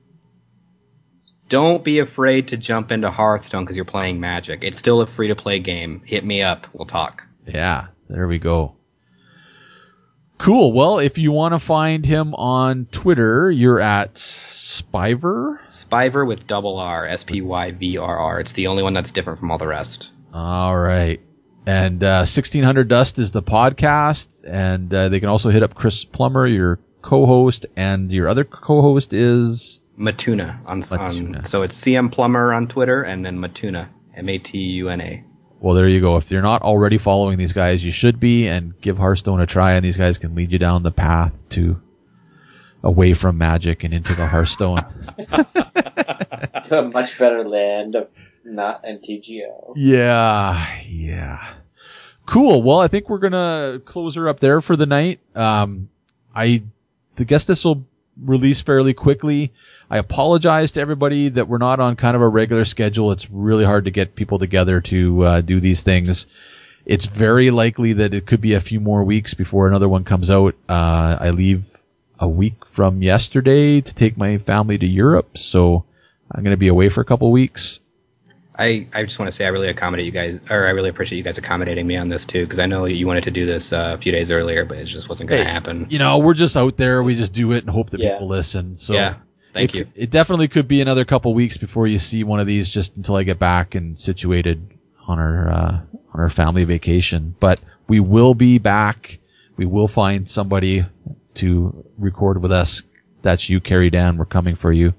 Don't be afraid to jump into Hearthstone because you're playing Magic. It's still a free-to-play game. Hit me up. We'll talk. Yeah, there we go. Cool. Well, if you want to find him on Twitter, you're at Spyver. Spyver with double R, S P Y V R R. It's the only one that's different from all the rest. All right. And uh, sixteen hundred Dust is the podcast, and uh, they can also hit up Chris Plummer, your co-host, and your other co-host is Matuna on, Matuna. on so it's C M Plummer on Twitter, and then Matuna, M A T U N A. Well, there you go. If you're not already following these guys, you should be, and give Hearthstone a try, and these guys can lead you down the path to away from Magic and into the Hearthstone. To a much better land of not M T G O. Yeah, yeah. Cool. Well, I think we're gonna close her up there for the night. Um, I guess this will release fairly quickly. I apologize to everybody that we're not on kind of a regular schedule. It's really hard to get people together to uh, do these things. It's very likely that it could be a few more weeks before another one comes out. Uh, I leave a week from yesterday to take my family to Europe, so I'm going to be away for a couple weeks. I, I just want to say I really accommodate you guys, or I really appreciate you guys accommodating me on this too, because I know you wanted to do this uh, a few days earlier, but it just wasn't going to Hey, happen. You know, we're just out there. We just do it and hope that Yeah. people listen. So Yeah, thank it, you. It definitely could be another couple weeks before you see one of these, just until I get back and situated on our uh, on our family vacation. But we will be back. We will find somebody to record with us. That's you, Carrie Dan. We're coming for you.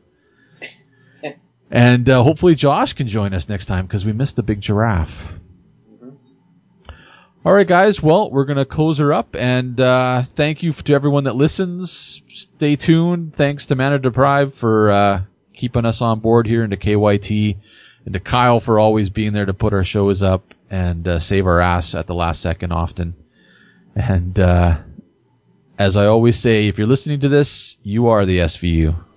And uh, hopefully Josh can join us next time, because we missed the big giraffe. Mm-hmm. All right, guys. Well, we're going to close her up. And uh, thank you to everyone that listens. Stay tuned. Thanks to Mana Deprived for uh, keeping us on board here, and to K Y T, and to Kyle for always being there to put our shows up and uh, save our ass at the last second often. And uh, as I always say, if you're listening to this, you are the S V U.